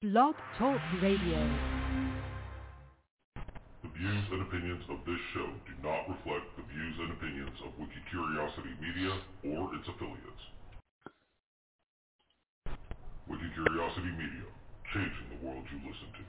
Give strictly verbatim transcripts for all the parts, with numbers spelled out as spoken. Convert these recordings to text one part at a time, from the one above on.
Blog Talk Radio. The views and opinions of this show do not reflect the views and opinions of Wikicuriosity Media or its affiliates. Wikicuriosity Media, changing the world you listen to.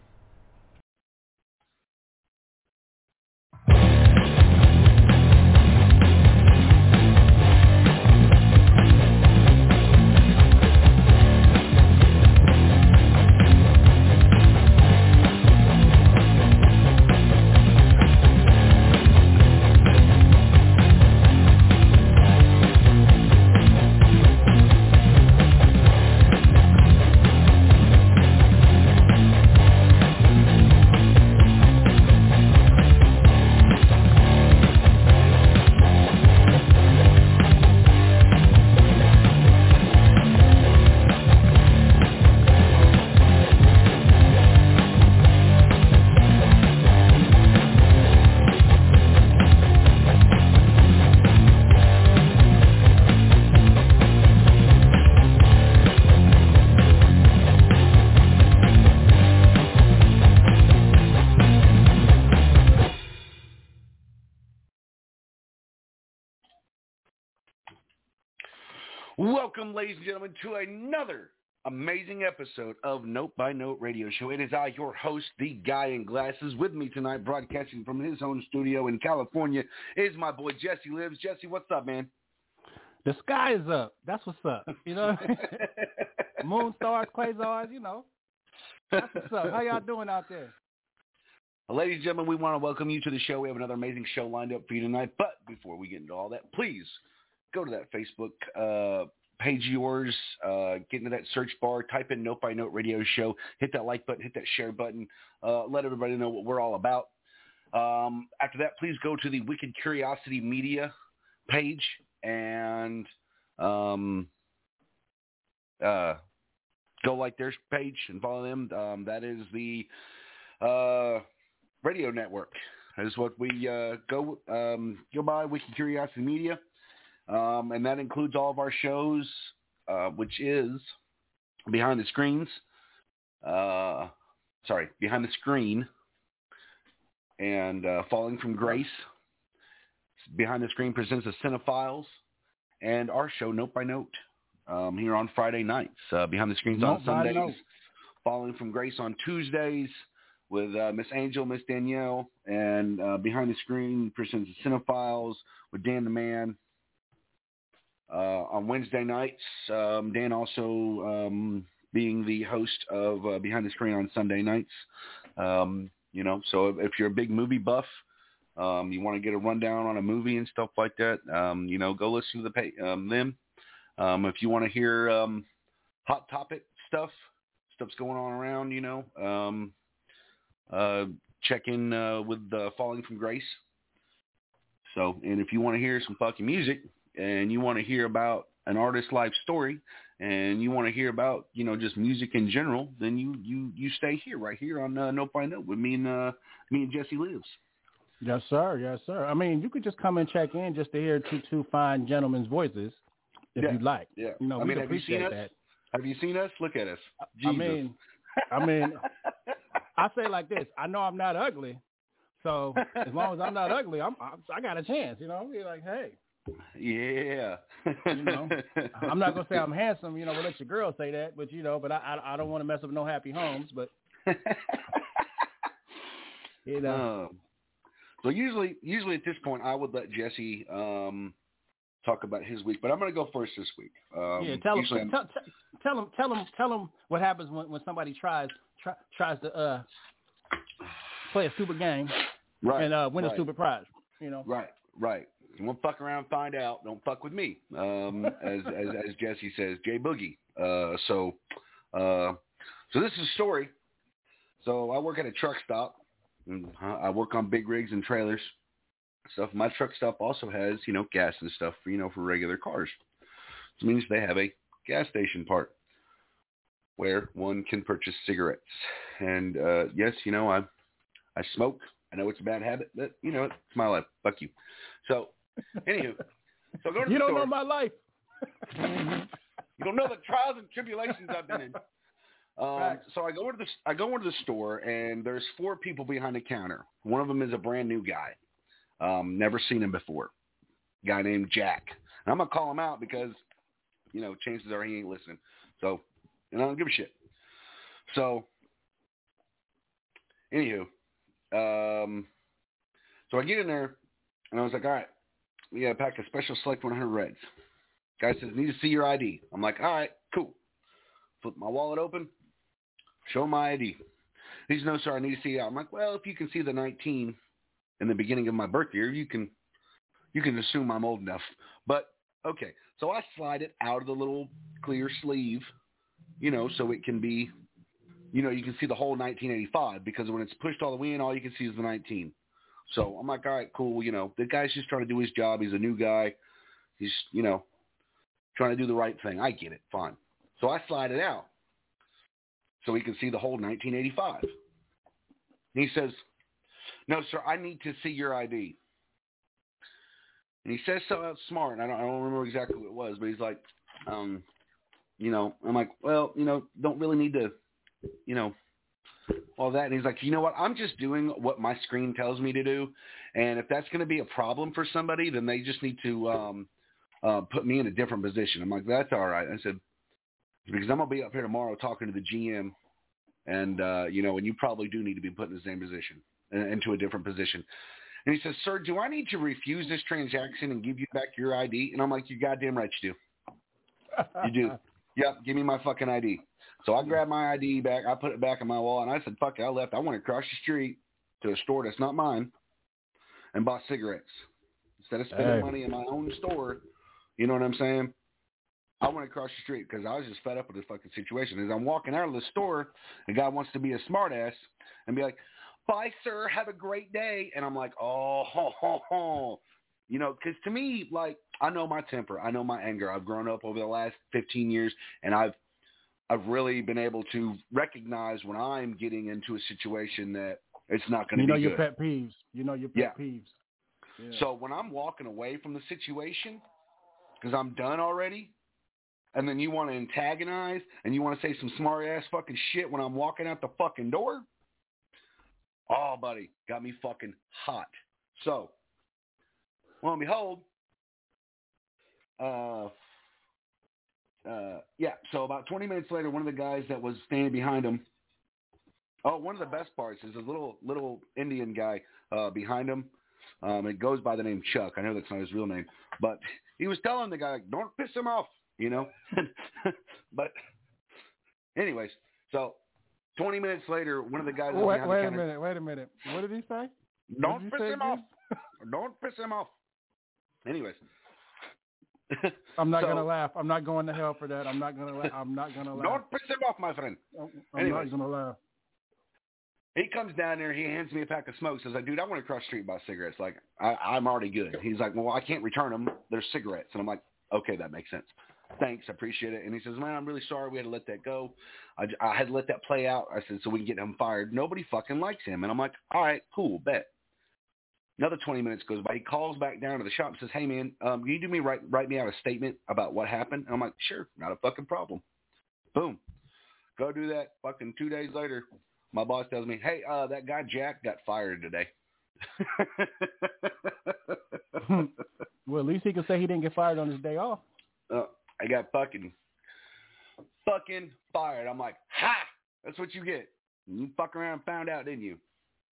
Welcome, ladies and gentlemen, to another amazing episode of Note by Note Radio Show. It is I, your host, the guy in glasses. With me tonight, broadcasting from his own studio in California, is my boy Jesse Lives. Jesse, what's up, man? The sky is up. That's what's up. You know, moon, stars, quasars. You know, that's what's up. How y'all doing out there? Well, ladies and gentlemen, we want to welcome you to the show. We have another amazing show lined up for you tonight. But before we get into all that, please go to that Facebook uh, page of yours, uh, get into that search bar, type in Note by Note Radio Show, hit that like button, hit that share button, uh, let everybody know what we're all about. Um, after that, please go to the Wicked Curiosity Media page and um, uh, go like their page and follow them. Um, that is the uh, radio network. That is what we uh, go um, go by, Wicked Curiosity Media. Um, and that includes all of our shows, uh, which is Behind the Screens, uh, sorry, Behind the Screen, and uh, Falling from Grace. Behind the Screen presents the Cinephiles, and our show, Note by Note, um, here on Friday nights. Uh, Behind the Screens on Sundays, Falling from Grace on Tuesdays with uh, Miss Angel, Miss Danielle, and uh, Behind the Screen presents the Cinephiles with Dan the Man. Uh, on Wednesday nights, um, Dan also um, being the host of uh, Behind the Screen on Sunday nights. Um, you know, so if, if you're a big movie buff, um, you want to get a rundown on a movie and stuff like that, um, you know, go listen to the pay, um, them. Um, if you want to hear um, hot topic stuff, stuff's going on around, you know, um, uh, check in uh, with uh, Falling from Grace. So, and if you want to hear some fucking music, and you want to hear about an artist's life story, and you want to hear about, you know, just music in general, then you you you stay here, right here on uh, Note by Note with me and uh, me and Jesse Lives. Yes, sir. Yes, sir. I mean, you could just come and check in just to hear two two fine gentlemen's voices, if yeah. you'd like. Yeah. You know, I we mean, have you seen us? that. Have you seen us? Look at us. Jesus. I mean, I mean, I say it like this. I know I'm not ugly, so as long as I'm not ugly, I'm I, I got a chance. You know, be like, hey. Yeah. You know, I'm not gonna say I'm handsome. You know, we'll let your girl say that, but you know, but I I, I don't want to mess up no happy homes. But you know, um, so usually, usually at this point, I would let Jesse um, talk about his week, but I'm gonna go first this week. Um, yeah, tell him, tell, tell, tell him, tell him, tell him what happens when, when somebody tries try, tries to uh, play a stupid game right, and uh, win right. a stupid prize. You know, right, right. You won't fuck around and find out. Don't fuck with me, um, as, as as Jesse says, Jay Boogie. Uh, so, uh, so this is a story. So I work at a truck stop. And I work on big rigs and trailers stuff. My truck stop also has, you know, gas and stuff for, you know, for regular cars. Which means they have a gas station part where one can purchase cigarettes. And uh, yes, you know, I I smoke. I know it's a bad habit, but you know, it's my life. Fuck you. So. Anywho, so go to you the don't store. know my life. You don't know the trials and tribulations I've been in. Um, so I go into the I go into the store, and there's four people behind the counter. One of them is a brand new guy, um, never seen him before. A guy named Jack. And I'm gonna call him out because, you know, chances are he ain't listening. So, and I don't give a shit. So, anywho, um, so I get in there, and I was like, all right, we got a pack of Special Select one hundred Reds. Guy says, need to see your I D. I'm like, all right, cool. Flip my wallet open, show my I D. He says, no, sir, I need to see it. I'm like, well, if you can see the nineteen in the beginning of my birth year, you can you can assume I'm old enough. But, okay, so I slide it out of the little clear sleeve, you know, so it can be, you know, you can see the whole nineteen eighty-five, because when it's pushed all the way in, all you can see is the nineteen. So I'm like, all right, cool. You know, the guy's just trying to do his job. He's a new guy. He's, you know, trying to do the right thing. I get it. Fine. So I slide it out so he can see the whole nineteen eighty-five. And he says, no, sir, I need to see your I D. And he says something smart, and I don't, I don't remember exactly what it was, but he's like, um, you know, I'm like, well, you know, don't really need to, you know, all that. And he's like, you know what? I'm just doing what my screen tells me to do. And if that's going to be a problem for somebody, then they just need to um, uh, put me in a different position. I'm like, that's all right. I said, because I'm going to be up here tomorrow talking to the G M. And, uh, you know, and you probably do need to be put in the same position, into a different position. And he says, sir, do I need to refuse this transaction and give you back your I D? And I'm like, you goddamn right you do. You do. Yep, give me my fucking I D. So I grabbed my I D back. I put it back in my wallet, and I said, fuck it, I left. I went across the street to a store that's not mine and bought cigarettes. Instead of spending hey. money in my own store, you know what I'm saying? I went across the street because I was just fed up with this fucking situation. As I'm walking out of the store, the guy wants to be a smartass and be like, bye, sir, have a great day. And I'm like, oh, ho, ho, ho. You know, because to me, like, I know my temper. I know my anger. I've grown up over the last fifteen years, and I've I've really been able to recognize when I'm getting into a situation that it's not going to be good. You know your pet peeves. You know your pet yeah. peeves. Yeah. So when I'm walking away from the situation, because I'm done already, and then you want to antagonize and you want to say some smart-ass fucking shit when I'm walking out the fucking door, oh, buddy, got me fucking hot. So, lo and behold, uh, uh, yeah, so about twenty minutes later, one of the guys that was standing behind him, oh, one of the best parts is a little little Indian guy uh, behind him. Um, it goes by the name Chuck. I know that's not his real name, but he was telling the guy, like, don't piss him off, you know. But anyways, so twenty minutes later, one of the guys. Wait, behind wait the a counter, minute, wait a minute. What did he say? Don't piss say him off. Don't piss him off. Anyways. I'm not so, gonna laugh. I'm not going to hell for that. I'm not gonna laugh. I'm not gonna laugh. Don't piss him off, my friend. I'm Anyways, not gonna laugh. He comes down there. He hands me a pack of smokes. Says, like, dude, I want to cross the street and buy cigarettes. Like, I, I'm already good. He's like, well, I can't return them. They're cigarettes. And I'm like, okay, that makes sense. Thanks, I appreciate it. And he says, man, I'm really sorry we had to let that go. I, I had to let that play out. I said, so we can get him fired. Nobody fucking likes him. And I'm like, all right, cool, bet. Another twenty minutes goes by. He calls back down to the shop and says, hey, man, um, can you do me write, write me out a statement about what happened? And I'm like, sure, not a fucking problem. Boom. Go do that. Fucking two days later, my boss tells me, hey, uh, that guy Jack got fired today. Well, at least he can say he didn't get fired on his day off. Uh, I got fucking, fucking fired. I'm like, ha! That's what you get. You fuck around and found out, didn't you?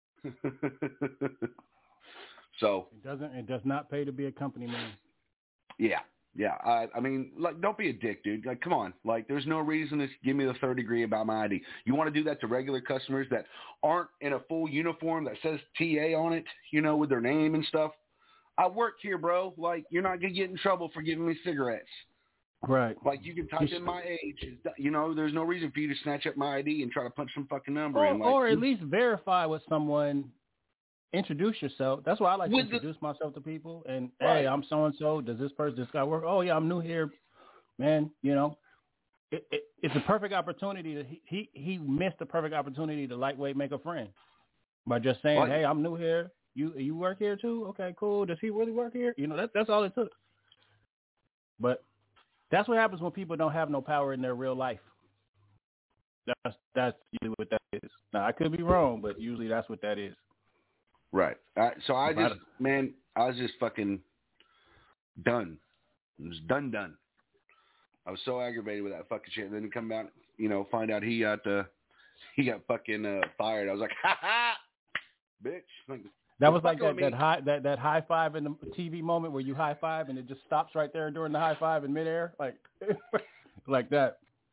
So it doesn't. It does not pay to be a company man. Yeah, yeah. I, I mean, like, don't be a dick, dude. Like, come on. Like, there's no reason to give me the third degree about my I D. You want to do that to regular customers that aren't in a full uniform that says T A on it, you know, with their name and stuff. I work here, bro. Like, you're not gonna get in trouble for giving me cigarettes. Right. Like, you can type in my age. You know, there's no reason for you to snatch up my I D and try to punch some fucking number or, in. Like, or at least verify with someone. Introduce yourself. That's why I like to introduce the, myself to people. And, right. Hey, I'm so-and-so. Does this person, this guy work? Oh, yeah, I'm new here. Man, you know, it, it, it's a perfect opportunity. To, he, he he missed the perfect opportunity to lightweight make a friend by just saying, what? Hey, I'm new here. You you work here too? Okay, cool. Does he really work here? You know, that, that's all it took. But that's what happens when people don't have no power in their real life. That's that's usually what that is. Now I could be wrong, but usually that's what that is. Right. Uh, so I If just, I- man, I was just fucking done. It was done, done. I was so aggravated with that fucking shit. And then to come out, you know, find out he got uh, he got fucking uh, fired. I was like, ha ha, bitch. Like, That was like fucking that, with that me. high that, that high five in the T V moment where you high five and it just stops right there during the high five in midair, like like that.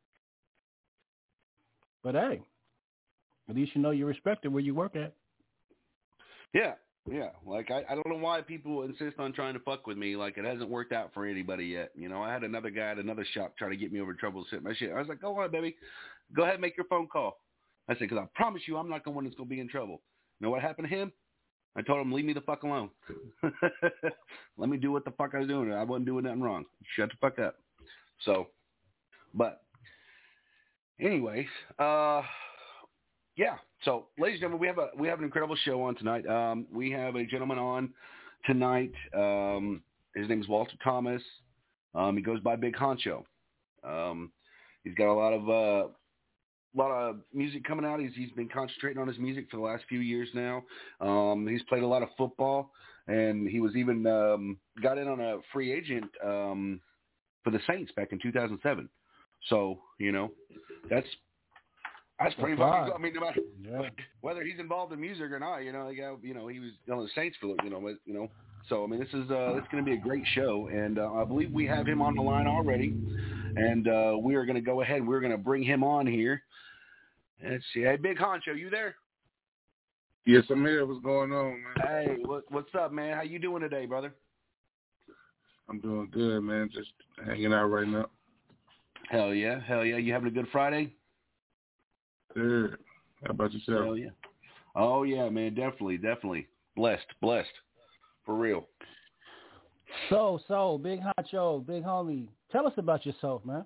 But hey, at least you know you're respected where you work at. Yeah, yeah. Like I, I don't know why people insist on trying to fuck with me. Like it hasn't worked out for anybody yet. You know, I had another guy at another shop try to get me over trouble to sit my shit. I was like, go on, baby, go ahead and make your phone call. I said, because I promise you, I'm not the one that's gonna be in trouble. You know what happened to him? I told him, leave me the fuck alone. Let me do what the fuck I was doing. I wasn't doing nothing wrong. Shut the fuck up. So, but anyways, uh, yeah. So, ladies and gentlemen, we have a we have an incredible show on tonight. Um, we have a gentleman on tonight. Um, his name is Walter Thomas. Um, he goes by Big Honcho. Um, he's got a lot of uh, a lot of music coming out. He's he's been concentrating on his music for the last few years now. Um, he's played a lot of football, and he was even um, got in on a free agent um, for the Saints back in two thousand seven. So you know, that's that's pretty fucking. I mean, no matter Yeah. whether he's involved in music or not, you know, like, you know, he was on the Saints for you know, but, you know. So I mean, this is uh, it's going to be a great show, and uh, I believe we have him on the line already, and uh, we are going to go ahead and we're going to bring him on here. Let's see. Hey, Big Honcho, you there? Yes, I'm here. What's going on, man? Hey, what, what's up, man? How you doing today, brother? I'm doing good, man. Just hanging out right now. Hell yeah, hell yeah. You having a good Friday? Good. How about yourself? Hell yeah. Oh yeah, man. Definitely, definitely. Blessed, blessed. For real. So, so, Big Honcho, Big Homie, tell us about yourself, man.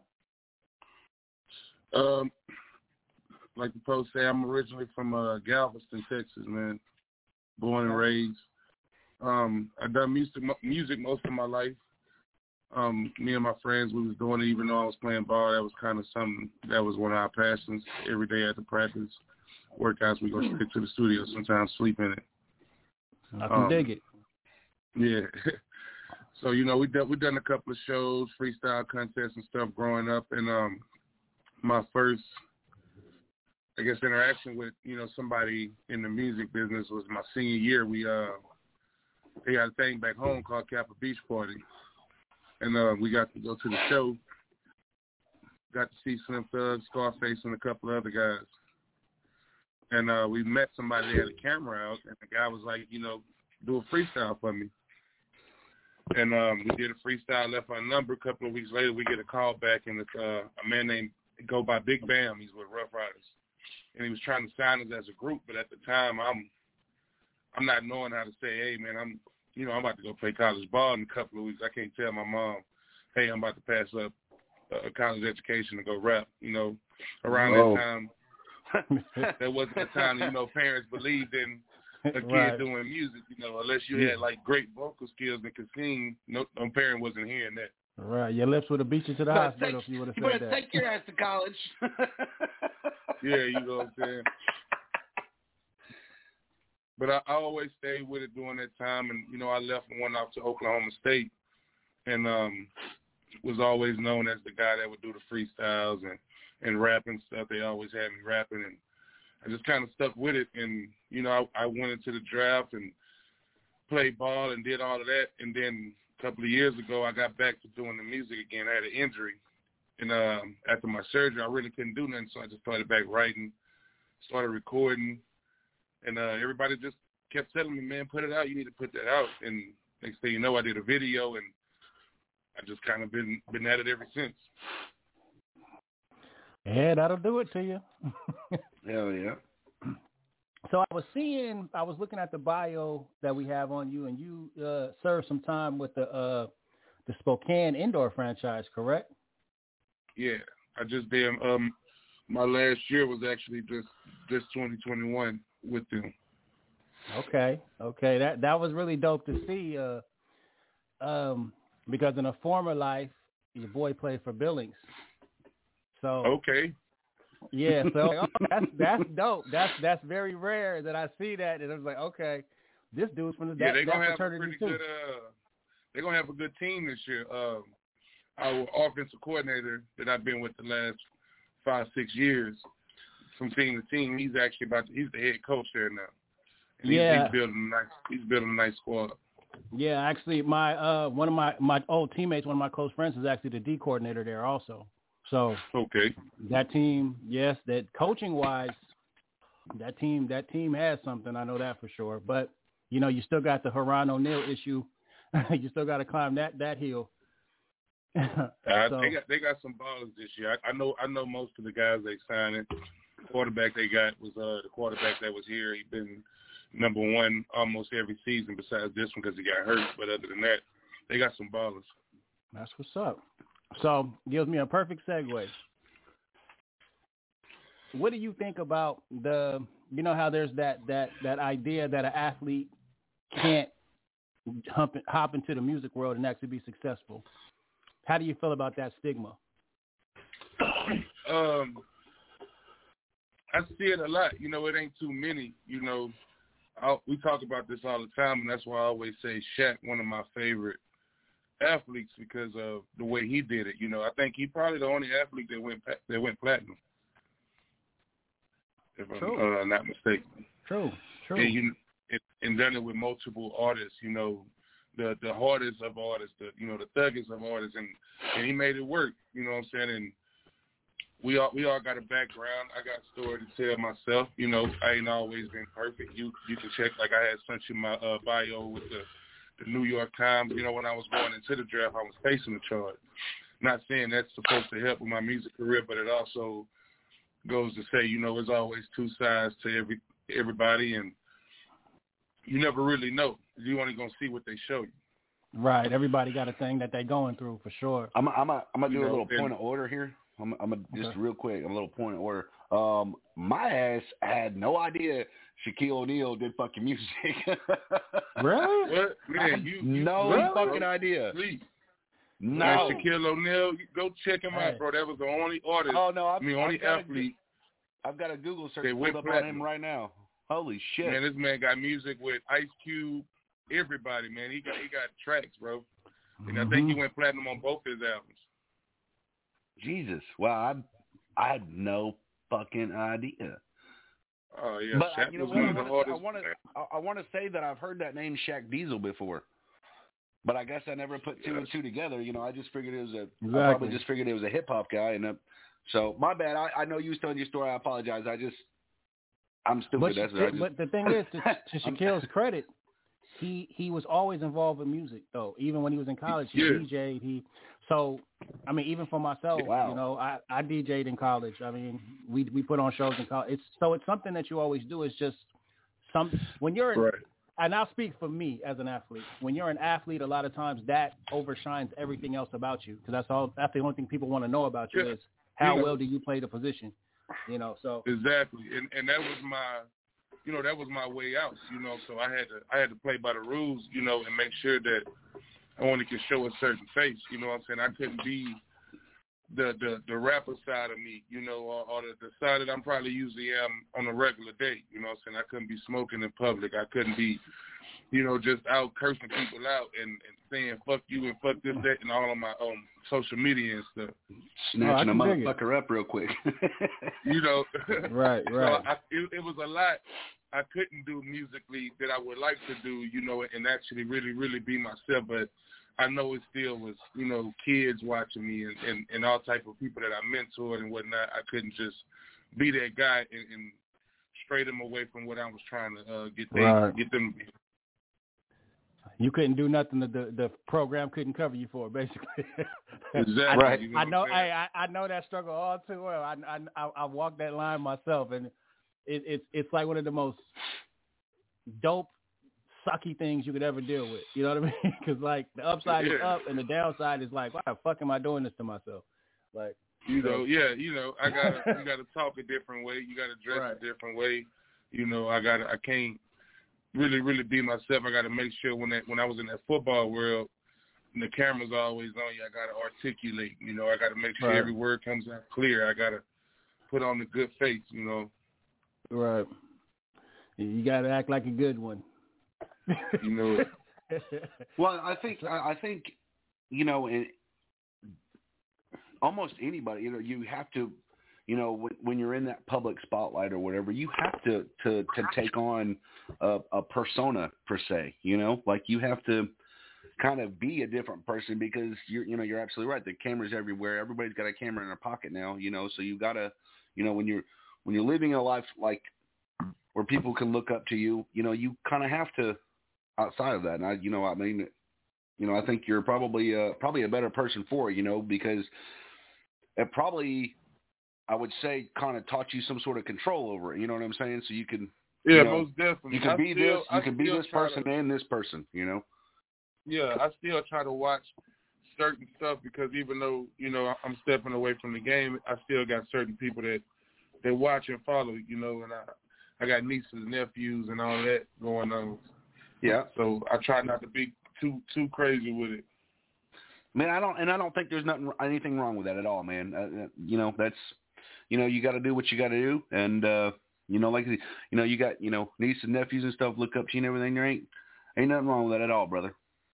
Um, like the post say, I'm originally from uh, Galveston, Texas, man. Born and raised. Um, I've done music, music most of my life. Um, me and my friends, we was doing it even though I was playing ball. That was kind of something, that was one of our passions. Every day after practice, workouts, we go straight to the studio, sometimes sleep in it. I can um, dig it. Yeah. So, you know, we done, we done a couple of shows, freestyle contests and stuff growing up. And um, my first, I guess, interaction with, you know, somebody in the music business was my senior year. We, uh, they had a thing back home called Kappa Beach Party. And uh, we got to go to the show, got to see Slim Thug, Scarface, and a couple of other guys. And uh, we met somebody that had a camera out, and the guy was like, you know, do a freestyle for me. And um, we did a freestyle, left our number. A couple of weeks later, we get a call back, and it's uh, a man named, go by Big Bam. He's with Rough Riders. And he was trying to sign us as a group, but at the time, I'm I'm not knowing how to say, hey, man, I'm, you know, I'm about to go play college ball in a couple of weeks. I can't tell my mom, hey, I'm about to pass up a college education to go rap. You know, around Whoa. that time, there wasn't a time that, you know, parents believed in a kid Right. doing music, you know, unless you had, like, great vocal skills and could sing, no, no parent wasn't hearing that. Right. Your lips would have beat you to the Better hospital take- if you would have You said better that. take your ass to college. Yeah, you know what I'm saying? But I, I always stayed with it during that time, and, you know, I left and went off to Oklahoma State and um, was always known as the guy that would do the freestyles and, and rap and stuff. They always had me rapping, and I just kind of stuck with it. And, you know, I, I went into the draft and played ball and did all of that. And then a couple of years ago, I got back to doing the music again. I had an injury. And um, after my surgery, I really couldn't do nothing, so I just started back writing, started recording. And uh, everybody just kept telling me, man, put it out. You need to put that out. And next thing you know, I did a video, and I just kind of been been at it ever since. Yeah, that'll do it to you. Hell yeah. So I was seeing, I was looking at the bio that we have on you, and you uh, served some time with the uh, the Spokane Indoor franchise, correct? Yeah, I just did. Um, my last year was actually just just twenty twenty-one with them. Okay, okay, that that was really dope to see. Uh, um, because in a former life, your boy played for Billings. So Okay. Yeah, so like, oh, that's that's dope. That's that's very rare that I see that, and I was like, okay, this dude's from the yeah, that, they're gonna that have a pretty too. good. Uh, they're gonna have a good team this year. Um, our offensive coordinator that I've been with the last five six years, from team to team, he's actually about to, he's the head coach there now. And yeah, he's, he's building a nice he's building a nice squad. Yeah, actually, my uh, one of my, my old teammates, one of my close friends, is actually the D coordinator there also. So okay, that team, yes, that coaching wise, that team that team has something. I know that for sure. But you know, you still got the Haran O'Neal issue. You still got to climb that that hill. uh, so, they got they got some ballers this year. I, I know I know most of the guys they signed. It. The quarterback they got was uh, the quarterback that was here. He's been number one almost every season besides this one because he got hurt. But other than that, they got some ballers. That's what's up. So gives me a perfect segue. What do you think about the, you know how there's that that, that idea that an athlete can't hump, hop into the music world and actually be successful? How do you feel about that stigma? Um, I see it a lot. You know, it ain't too many. You know, I'll, we talk about this all the time, and that's why I always say Shaq, one of my favorite athletes, because of the way he did it. You know, I think he probably the only athlete that went that went platinum, if True. I'm uh, not mistaken. True, true. And, you, and, and done it with multiple artists. You know, the the hardest of artists, the you know the thuggest of artists, and, and he made it work. You know what I'm saying? And we all we all got a background. I got a story to tell myself. You know, I ain't always been perfect. You you can check, like I had sent you my uh, bio with the, the New York Times. You know, when I was going into the draft, I was facing the charge. Not saying that's supposed to help with my music career, but it also goes to say, you know, there's always two sides to every everybody, and you never really know. You only gonna see what they show you. Right. Everybody got a thing that they're going through for sure. I'm I'm a, I'm gonna do You a know, little and, point of order here. I'm, I'm gonna just Okay. real quick, a little point of order. Um, my ass had no idea Shaquille O'Neal did fucking music. Really? What man? You, you no sleep, fucking bro. idea. Sleep. No. Man, Shaquille O'Neal, go check him Hey. out, bro. That was the only artist. Oh no, I've, I mean, only I've got athlete. A, I've got a Google search They pulled went up on platinum. him right now. Holy shit! Man, this man got music with Ice Cube. Everybody, man. He got he got tracks, bro. And I think he went platinum on both his albums. Jesus, wow, I I had no fucking idea. Oh yeah, But Shaq you know was what? one I of the want to I artists. want to I want to say that I've heard that name Shaq Diesel before, but I guess I never put two Yes. and two together. You know, I just figured it was a Exactly. I probably just figured it was a hip hop guy, and uh, so my bad. I, I know you was telling your story. I apologize. I just I'm stupid. But, That's what I just. but the thing is, to, to Shaquille's credit, he he was always involved with music though. Even when he was in college, he Yeah. D J'd. He so I mean, even for myself, Wow. you know, I, I D J'd in college. I mean, we we put on shows in college. It's so it's something that you always do. It's just some when you're Right. and I'll speak for me as an athlete. When you're an athlete, a lot of times that overshines everything else about you because that's all. That's the only thing people want to know about you Yeah. is how You know. well do you play the position. You know, so Exactly, and and that was my, you know, that was my way out. You know, so I had to I had to play by the rules. You know, and make sure that I only could show a certain face. You know what I'm saying? I couldn't be the the, the rapper side of me. You know, or, or the, the side that I'm probably usually am on a regular day. You know what I'm saying? I couldn't be smoking in public. I couldn't be, you know, just out cursing people out and, and saying fuck you and fuck this, that, and all on my um, social media and stuff. Snatching Oh, a I can dig it. motherfucker up real quick. You know, right, right. So I, it, it was a lot I couldn't do musically that I would like to do, you know, and actually really, really be myself. But I know it still was, you know, kids watching me and, and, and all type of people that I mentored and whatnot. I couldn't just be that guy and, and stray them away from what I was trying to uh, get they, Right. get them. You couldn't do nothing that the, the program couldn't cover you for, basically. Exactly. Right. You know I what know, I'm saying? I, I I know that struggle all too well. I I I walked that line myself, and it, it's it's like one of the most dope, sucky things you could ever deal with. You know what I mean? Because like the upside is Yeah. up, and the downside is like, why the fuck am I doing this to myself? Like, You know, yeah, you know, I gotta, you gotta talk a different way. You gotta dress Right. a different way. You know, I gotta, I can't really, really be myself. I gotta make sure when that, when I was in that football world, and the camera's always on you, I gotta articulate. You know, I gotta make sure Right. every word comes out clear. I gotta put on the good face, you know. Right. You got to act like a good one. You know. Well, I think I think you know, in, almost anybody, you know, you have to, you know, when, when you're in that public spotlight or whatever, you have to to, to take on a, a persona per se. You know, like you have to kind of be a different person because you're, you know, you're absolutely right. The camera's everywhere. Everybody's got a camera in their pocket now. You know, so you gotta, you know, when you're when you're living a life like where people can look up to you, you know, you kind of have to. Outside of that, and I, you know, I mean, you know, I think you're probably uh, probably a better person for it, you know, because it probably, I would say, kind of taught you some sort of control over it. You know what I'm saying? So you can, yeah, you know, most definitely. You can I be still, this, you I can be this person to, and this person, you know. Yeah, I still try to watch certain stuff because even though you know I'm stepping away from the game, I still got certain people that that watch and follow, you know, and I I got nieces and nephews and all that going on. Yeah. So I try not to be too too crazy with it. Man, I don't, and I don't think there's nothing, anything wrong with that at all, man. Uh, you know, that's, you know, you got to do what you got to do, and uh, you know, like, you know, you got, you know, nieces and nephews and stuff look up to you and everything. There ain't, ain't nothing wrong with that at all, brother.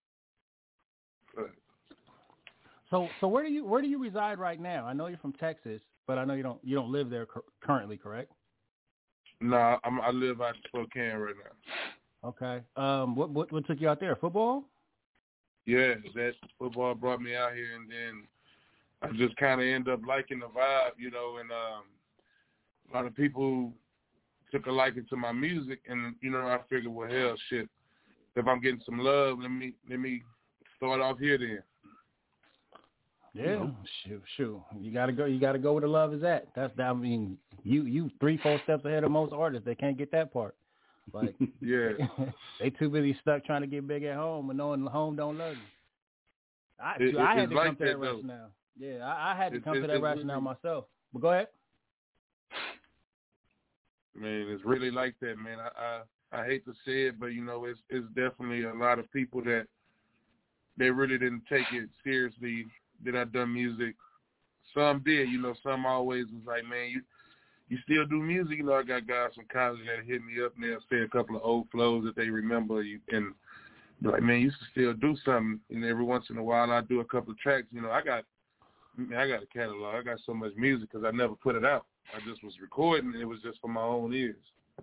So, so where do you where do you reside right now? I know you're from Texas, but I know you don't you don't live there cu- currently, correct? No, nah, I'm, I live out in Spokane right now. Okay. Um, what, what what took you out there? Football? Yeah, that football brought me out here, and then I just kind of ended up liking the vibe, you know. And um, a lot of people took a liking to my music, and you know, I figured, well, hell, shit, if I'm getting some love, let me let me start off here then. Yeah, you know? shoot, shoot. You gotta go. You gotta go where the love is at. That's that. I mean, you you three four steps ahead of most artists. They can't get that part. Like, yeah, they too busy stuck trying to get big at home and knowing home don't love you. I, it, I it, had to like come to that, that rationale. Yeah, I, I had to it, come it, to that it, rationale really, myself. But go ahead. Man, it's really like that, man. I, I I hate to say it, but you know, it's it's definitely a lot of people that they really didn't take it seriously that I done music. Some did, you know. Some always was like, man, you. You still do music, you know. I got guys from college that hit me up and they'll say a couple of old flows that they remember, you and be like, man, you should still do something. And every once in a while, I do a couple of tracks. You know, I got, I got a catalog. I got so much music because I never put it out. I just was recording, and it was just for my own ears.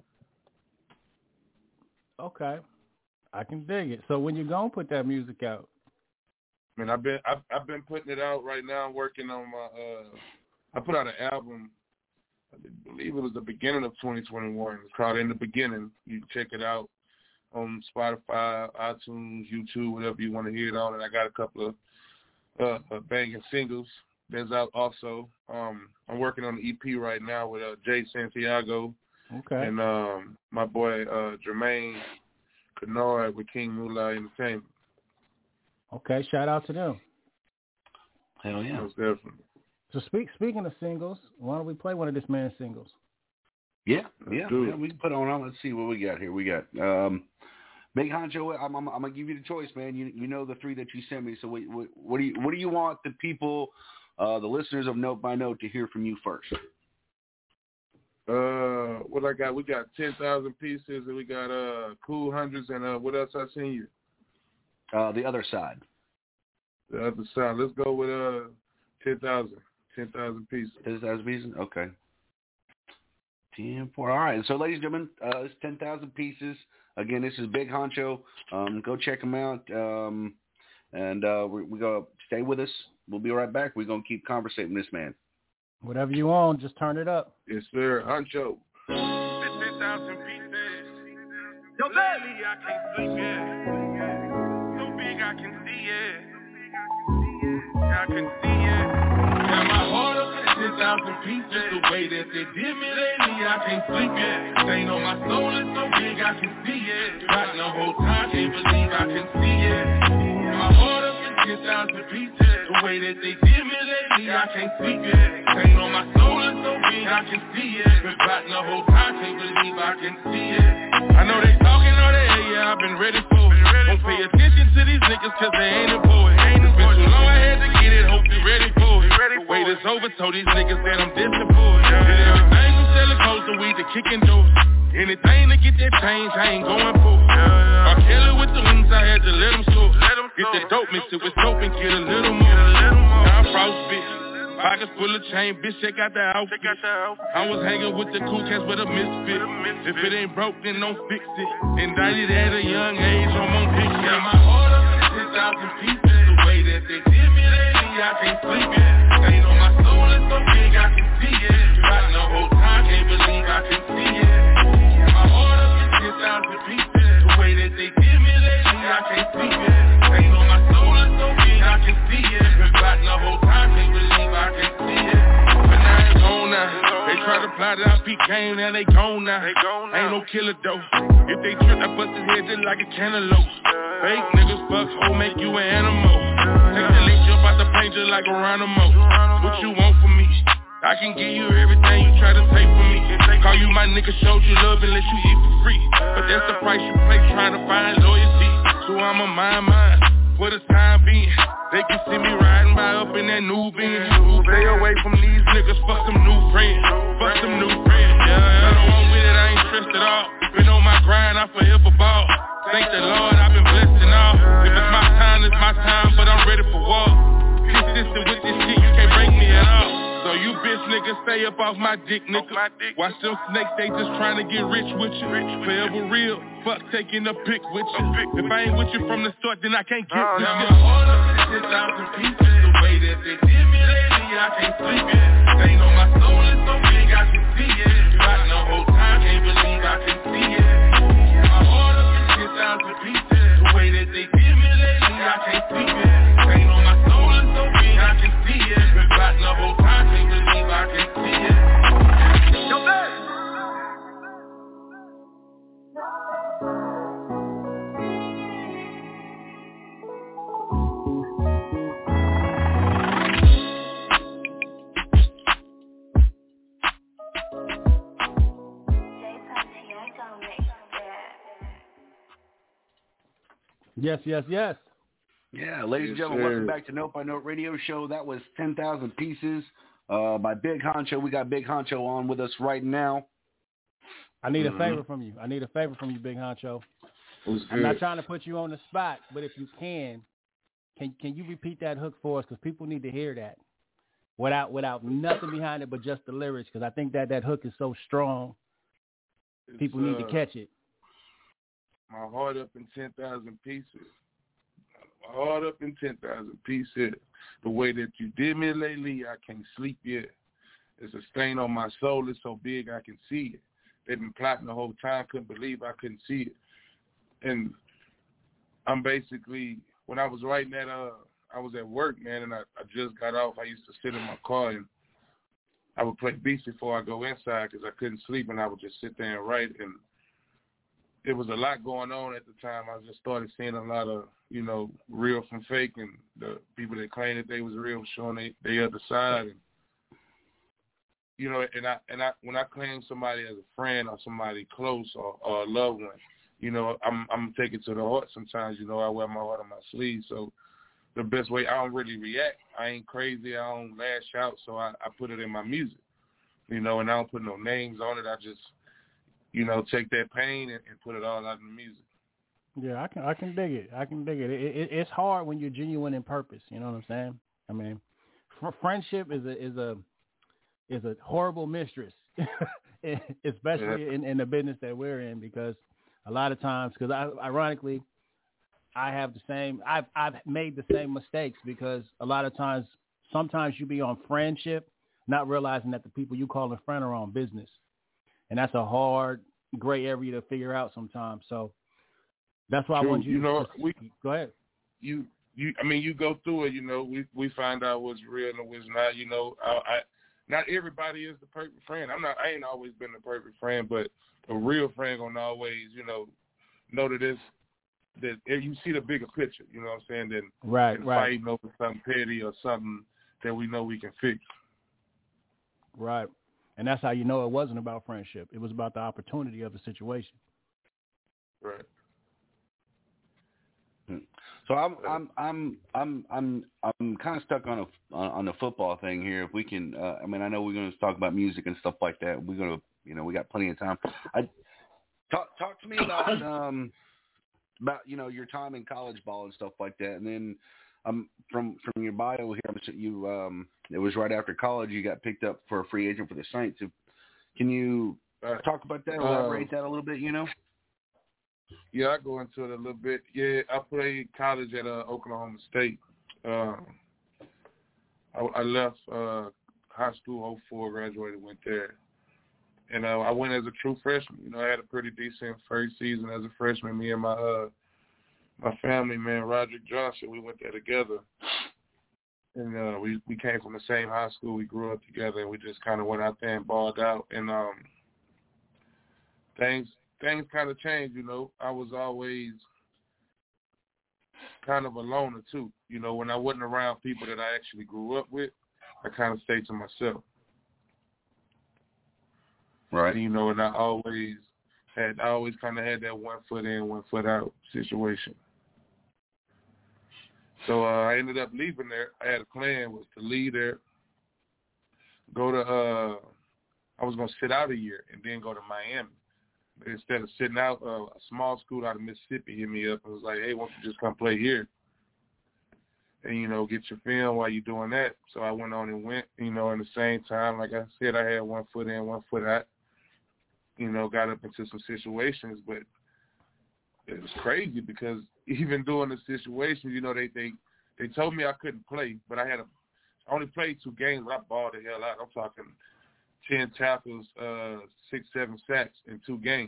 Okay, I can dig it. So when you gonna put that music out? I mean, I've been, I've, I've been putting it out right now. I'm working on my. Uh, I put out an album. I believe it was the beginning of twenty twenty-one. It's called In the Beginning. You can check it out on Spotify, iTunes, YouTube, whatever you want to hear it on. And I got a couple of uh, uh, banging singles that's out also. Um, I'm working on the E P right now with uh, Jay Santiago okay. and um, my boy uh, Jermaine Kennard with King Moolah Entertainment. Okay, shout out to them. Hell yeah. Most definitely. So speak, speaking of singles, why don't we play one of this man's singles? Yeah, yeah, yeah, we can put on on. Let's see what we got here. We got um, Big Honcho. I'm, I'm, I'm gonna give you the choice, man. You you know the three that you sent me. So what, what, what do you what do you want the people, uh, the listeners of Note by Note, to hear from you first? Uh, what I got? We got ten thousand pieces, and we got uh Cool Hundreds, and uh, what else I seen you? Uh, the other side. The other side. Let's go with uh ten thousand. Ten thousand pieces. ten thousand pieces. Okay. Ten four. All right. So, ladies and gentlemen, uh, it's ten thousand pieces. Again, this is Big Honcho. Um, go check him out. Um, and uh, we we gonna stay with us. We'll be right back. We're gonna keep conversating with this man. Whatever you want, just turn it up. Yes, sir. Honcho. ten thousand pieces. Yo, lately I can't sleep yet. So big I can see it. I can see it. Got my heart up in ten thousand pieces. The way that they did me lately, I can't sleep yet. Stain on my soul is so big I can see it. Fighting the whole time, can't believe I can see it. My heart up in ten thousand pieces. The way that they did me lately, I can't sleep yet. Stain on my soul is so big I can see it. Been plotting the whole time, can't believe I can see it. I know they talking all that, yeah, I've been ready for it. Don't pay attention to these niggas cause they ain't important. It's been too long, I had to get it, hope you ready for it. The way this it's over, told these niggas that I'm distant for it. Did everything from selling clothes to weed to kicking doors. Anything to get that change, I ain't going for it. I kill it with the wings, I had to let them soar. Get that dope, mix it with soap and get a little more. Now I'm frost, bitch. Pockets full of chain, bitch, check out the outfit. I was hanging with the cool cats with a misfit. If it ain't broke, then don't fix it. Indicted at a young age, I'm on dick. Got my heart up in ten thousand pieces. The way that they did me lately, I can't sleep it. Ain't on my soul, it's so big, I can see it. Riding the whole time, can't believe I can see it. Got my heart up in ten thousand pieces. The way that they did me lately, I can't sleep it. Ain't on my soul, it's so big, I can see it. Been riding the whole time, can't believe I can see it. But now it's gone now. They try to plot it out, peak game, now they gone now. Ain't no killer though. If they trip, I bust his head just like a cantaloupe. Fake niggas fuck, hoe make you an animal. Take the leash up out the paint just like a Geronimo. What you want from me? I can give you everything you try to take from me. Call you my nigga, showed you love and let you eat for free. But that's the price you pay trying to find loyalty. So I'ma mind mine for the time being. They can see me riding by up in that new Benz. Stay away from these niggas, fuck some new friends. Fuck some new friends, yeah. I don't want with it, I ain't stressed at all. Been on my grind, I forever ball. Thank the Lord, I've been blessed and all. If it's my time, it's my time, but I'm ready for war. Consistent with this shit, you can't break me at all. So you bitch niggas stay up off my dick, nigga. Watch them snakes, they just trying to get rich with you. Forever real, fuck taking a pic with you. If I ain't with you from the start, then I can't get with you. Now my heart up in ten thousand pieces. The way that they did me lately, I can't sleep it. Ain't on my soul, it's so big, I can see it. Riding the whole time, can't believe I can see it. My heart up in ten thousand pieces. The way that they did me lately, I can't sleep it. Ain't on my soul, it's so big, I can see it. Been riding the whole time, can't believe I can see it. Yo, baby. Yes, yes, yes. Yeah, ladies and Yes, gentlemen, sir. welcome back to Nope I Note Radio Show. That was ten thousand Pieces uh, by Big Honcho. We got Big Honcho on with us right now. I need Mm-hmm. a favor from you. I need a favor from you, Big Honcho. What's I'm good? not trying to put you on the spot, but if you can, can can you repeat that hook for us? Because people need to hear that without without nothing behind it but just the lyrics. Because I think that that hook is so strong, It's, people need uh, to catch it. My heart up in ten thousand pieces. My heart up in ten thousand pieces. The way that you did me lately, I can't sleep yet. It's a stain on my soul. It's so big I can see it. They've been plotting the whole time. Couldn't believe I couldn't see it. And I'm basically, when I was writing that, uh, I was at work, man, and I, I just got off. I used to sit in my car and I would play beats before I go inside because I couldn't sleep, and I would just sit there and write. And there was a lot going on at the time. I just started seeing a lot of, you know, real from fake, and the people that claimed that they was real showing they, they other side. And, you know, and I and I when I claim somebody as a friend or somebody close or, or a loved one, you know, I'm I'm taking it to the heart sometimes. You know, I wear my heart on my sleeve. So the best way, I don't really react. I ain't crazy. I don't lash out. So I, I put it in my music, you know, and I don't put no names on it. I just, you know, take that pain and, and put it all out in the music. Yeah, I can I can dig it. I can dig it. It, it. It's hard when you're genuine in purpose. You know what I'm saying? I mean, fr- friendship is a is a is a horrible mistress, especially yeah. in, in the business that we're in, because a lot of times, because I, ironically, I have the same. I've I've made the same mistakes, because a lot of times, sometimes you be on friendship, not realizing that the people you call a friend are on business, and that's a hard gray area to figure out sometimes. So that's why True. I want you. You know, to we go ahead. You you. I mean, you go through it. You know, we we find out what's real and what's not. You know, I, I not everybody is the perfect friend. I'm not. I ain't always been the perfect friend, but a real friend gonna always, you know, know that it's that you see the bigger picture. You know what I'm saying? Than right, than right. fighting over something petty or something that we know we can fix. Right, and that's how you know it wasn't about friendship. It was about the opportunity of the situation. Right. So I'm I'm I'm I'm I'm I'm kind of stuck on a on the football thing here. If we can, uh, I mean, I know we're going to talk about music and stuff like that. We're going to, you know, we got plenty of time. I talk talk to me about um about you know your time in college ball and stuff like that, and then um from from your bio here, I'm sure you um it was right after college you got picked up for a free agent for the Saints. Can you talk about that, elaborate uh, that a little bit? You know. Yeah, I go into it a little bit. Yeah, I played college at uh, Oklahoma State. Um, I, I left uh, high school oh four, graduated, went there. And uh, I went as a true freshman. You know, I had a pretty decent first season as a freshman. Me and my uh, my family, man, Roderick Johnson, we went there together. And uh, we, we came from the same high school. We grew up together, and we just kind of went out there and balled out. And um, things – Things kind of changed, you know. I was always kind of a loner, too. You know, when I wasn't around people that I actually grew up with, I kind of stayed to myself. Right. And, you know, and I always had, I always kind of had that one foot in, one foot out situation. So uh, I ended up leaving there. I had a plan, was to leave there, go to, uh, I was going to sit out a year and then go to Miami. Instead of sitting out, uh, a small school out of Mississippi hit me up and was like, hey, why don't you just come play here and, you know, get your film while you're doing that. So I went on and went, you know, in the same time, like I said, I had one foot in, one foot out, you know, got up into some situations, but it was crazy because even during the situations, you know, they, they, they told me I couldn't play, but I had a, I only played two games. I balled the hell out. I'm talking ten tackles, uh, six, seven sacks in two games.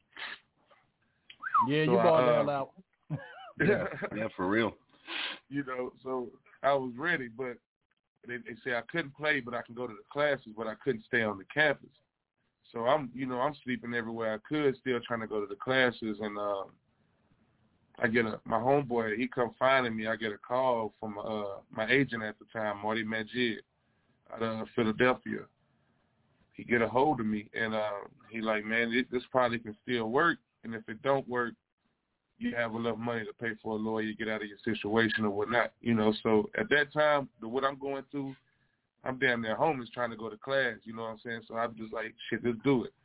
Yeah, so you balled I, the uh, hell out. yeah, yeah, for real. You know, so I was ready, but they, they say I couldn't play, but I can go to the classes, but I couldn't stay on the campus. So I'm, you know, I'm sleeping everywhere I could, still trying to go to the classes, and uh, I get a my homeboy. He come finding me. I get a call from uh, my agent at the time, Marty Majid, out of Philadelphia. He get a hold of me, and uh, he like, man, it, this probably can still work, and if it don't work, you have enough money to pay for a lawyer, get out of your situation or whatnot, you know. So at that time, the, what I'm going through, I'm damn near homeless trying to go to class, you know what I'm saying? So I'm just like, shit, let's do it.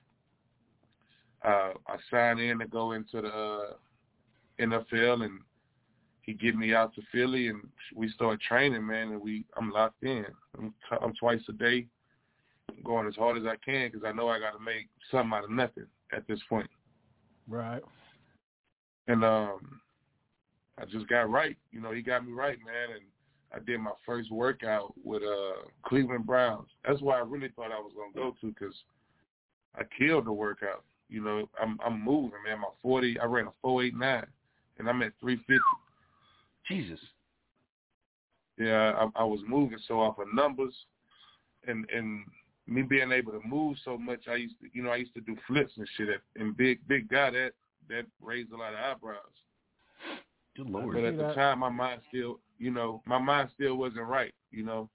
Uh, I signed in to go into the uh, N F L, and he get me out to Philly, and we start training, man, and we I'm locked in. I'm, t- I'm twice a day. I'm going as hard as I can because I know I got to make something out of nothing at this point. Right. And um, I just got right. You know, he got me right, man. And I did my first workout with uh, Cleveland Browns. That's why I really thought I was going to go to because I killed the workout. You know, I'm I'm moving, man. My forty, I ran a four eighty-nine, and I'm at three fifty. Jesus. Yeah, I, I was moving so off of numbers, and and me being able to move so much, I used to, you know, I used to do flips and shit. At, and big big guy that that raised a lot of eyebrows. Good Lord. But at the time, my mind still, you know, my mind still wasn't right. You know,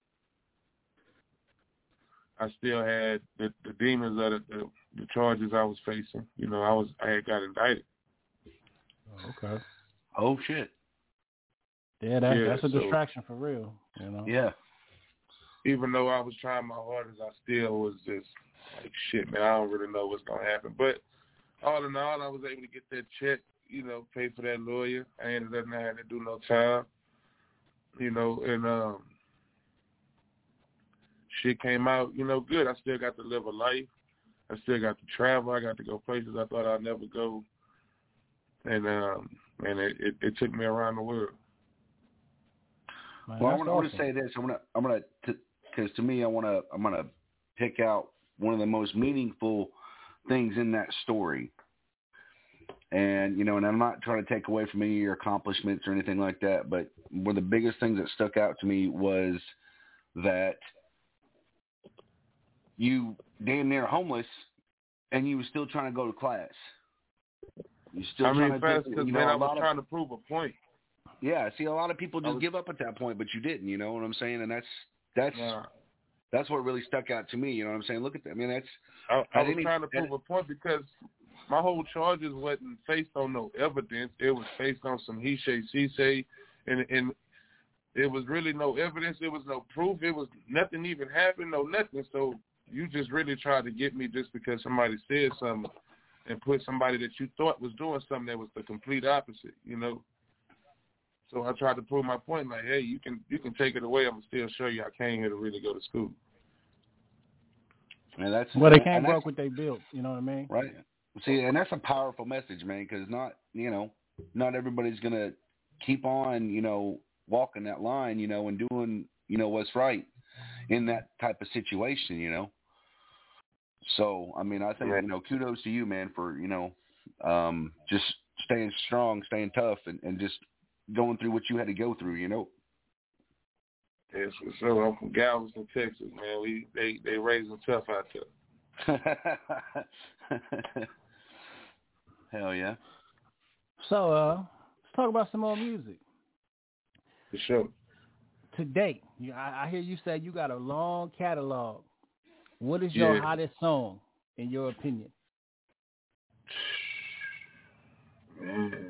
I still had the, the demons of the, the the charges I was facing. You know, I was I had got indicted. Okay. Oh shit. Yeah, that, yeah that's a so, distraction for real. You know. Yeah. Even though I was trying my hardest, I still was just like, shit, man, I don't really know what's gonna happen. But all in all, I was able to get that check. You know, pay for that lawyer. I ended up not having to do no time. You know, and um, shit came out, you know, good. I still got to live a life. I still got to travel. I got to go places I thought I'd never go. And, um, man, it, it, it took me around the world. Man, well, I want awesome. to say this. I'm gonna, I'm gonna, because to me, I want to, I'm gonna pick out one of the most meaningful things in that story. And, you know, and I'm not trying to take away from any of your accomplishments or anything like that, but one of the biggest things that stuck out to me was that you damn near homeless and you were still trying to go to class. You still I trying mean, to fast take, because, you man, know, I was of, trying to prove a point. Yeah, see, a lot of people just was, give up at that point, but you didn't, you know what I'm saying? And that's, that's, uh, that's what really stuck out to me, you know what I'm saying? Look at that. I mean, that's... I, I was any, trying to prove a point because my whole charges wasn't based on no evidence. It was based on some he say, she say, and and it was really no evidence. It was no proof. It was nothing even happened, no nothing. So you just really tried to get me just because somebody said something and put somebody that you thought was doing something that was the complete opposite, you know. So I tried to prove my point, like, hey, you can you can take it away. I'm gonna still show you I came here to really go to school. And that's well, they can't broke what they built. You know what I mean? Right. See, and that's a powerful message, man. Because not, you know, not everybody's gonna keep on, you know, walking that line, you know, and doing, you know, what's right in that type of situation, you know. So, I mean, I think, you know, kudos to you, man, for, you know, um, just staying strong, staying tough, and, and just going through what you had to go through, you know. Yes, for sure. I'm from Galveston, Texas, man. We they they raising tough out there. Hell yeah. So, uh, let's talk about some more music. For sure. To date, you, I, I hear you say you got a long catalog. What is your yeah. hottest song, in your opinion? Man.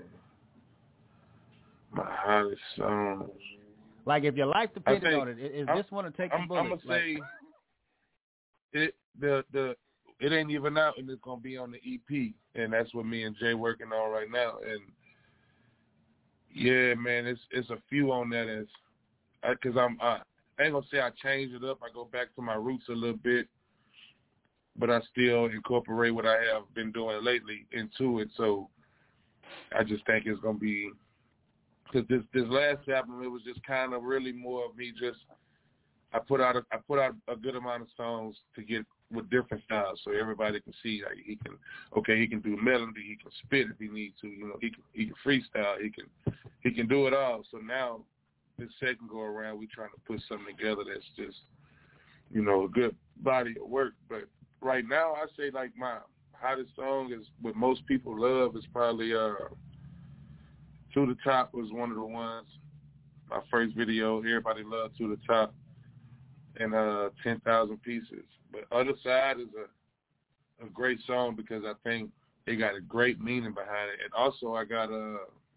My hottest song. Like, if your life depended think, on it, is I'm, this one to take I'm, the bullet? I'm gonna like, say it. The the it ain't even out, and it's gonna be on the E P, and that's what me and Jay working on right now. And yeah, man, it's it's a few on that as because I'm I, I ain't gonna say I change it up. I go back to my roots a little bit, but I still incorporate what I have been doing lately into it. So I just think it's gonna be. Because this, this last album, it was just kind of really more of me just, I put out a, I put out a good amount of songs to get with different styles so everybody can see like he can, okay, he can do melody, he can spit if he needs to, you know, he can, he can freestyle, he can he can do it all. So now this second go around, we trying to put something together that's just, you know, a good body of work. But right now, I say like my hottest song is what most people love is probably uh. To the Top was one of the ones, my first video, everybody loved To the Top, and uh, ten thousand Pieces. But Other Side is a, a great song because I think it got a great meaning behind it. And also I got uh,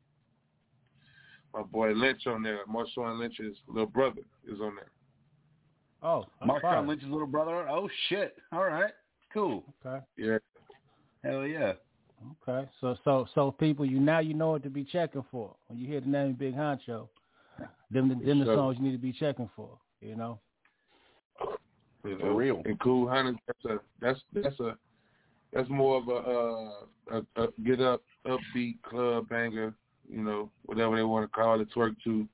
my boy Lynch on there. Marshawn Lynch's little brother is on there. Oh, Marshawn Lynch's little brother? Oh, shit. All right. Cool. Okay. Yeah. Hell yeah. Okay, so so so people, you now you know what to be checking for when you hear the name Big Honcho. Them the, them the songs you need to be checking for, you know. You know, for real. And Cool Hunters, that's a that's that's a that's more of a, uh, a, a get up upbeat club banger, you know, whatever they want to call it, twerk to.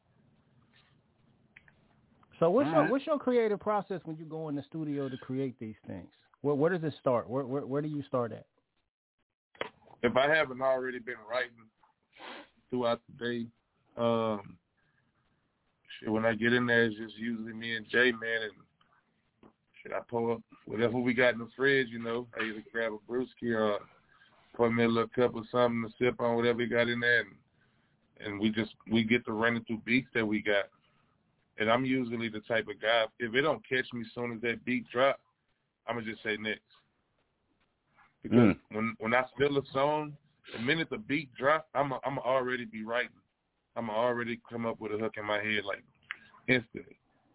So what's All your right. what's your creative process when you go in the studio to create these things? Where where does it start? Where where, where do you start at? If I haven't already been writing throughout the day, um, shit, when I get in there, it's just usually me and Jay, man, and shit, I pull up whatever we got in the fridge, you know. I either grab a brewski or pour me a little cup of something to sip on, whatever we got in there, and, and we just, we get to running through beats that we got. And I'm usually the type of guy, if it don't catch me as soon as that beat drop, I'm going to just say next. Because mm. when when I feel a song, the minute the beat drop, I'm a, I'm a already be writing. I'm a already come up with a hook in my head like instantly.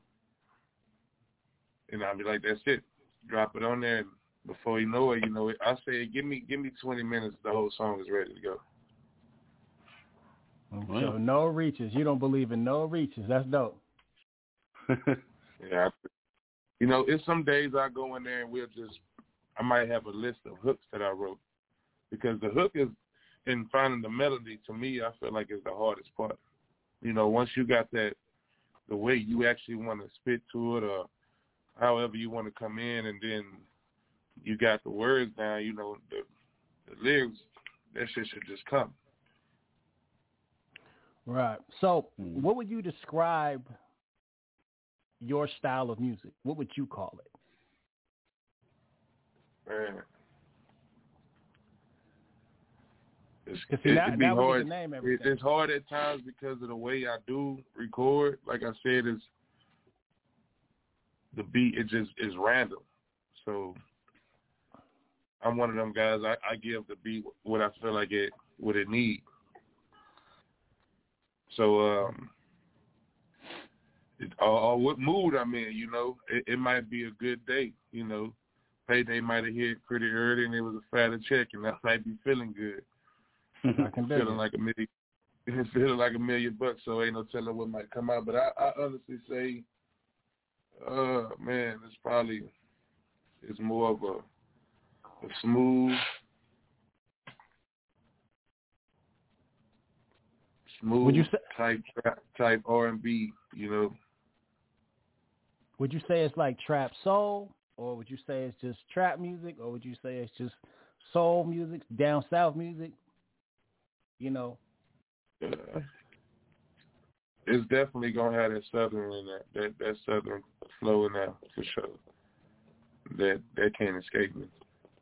And I'll be like, that's it. Drop it on there. And before you know it, you know it. I say, give me give me twenty minutes. The whole song is ready to go. So no reaches. You don't believe in no reaches. That's dope. Yeah. You know, it's some days I go in there and we'll just, I might have a list of hooks that I wrote. Because the hook is, in finding the melody, to me, I feel like is the hardest part. You know, once you got that, the way you actually want to spit to it or however you want to come in, and then you got the words down, you know, the, the lyrics, that shit should just come. Right. So what would you describe your style of music? What would you call it? Man. It's, see, now, it'd be now hard. We name it, everything. it's hard at times because of the way I do record. Like I said, is the beat, it just is random. So I'm one of them guys. I, I give the beat what I feel like it what it need. So um, it, or, or what mood I'm in, you know. It, it might be a good day, you know. Payday might have hit pretty early, and it was a fatter check, and I might be feeling good. I can bet feeling it. like a million, feeling like a million bucks. So ain't no telling what might come out. But I, I honestly say, uh, man, it's probably it's more of a, a smooth. Smooth Would you say, type type R and B, you know. Would you say it's like trap soul, or would you say it's just trap music, or would you say it's just soul music, down south music? You know, Uh, it's definitely gonna have that southern in that that, that southern flow in there for sure. That that can't escape me.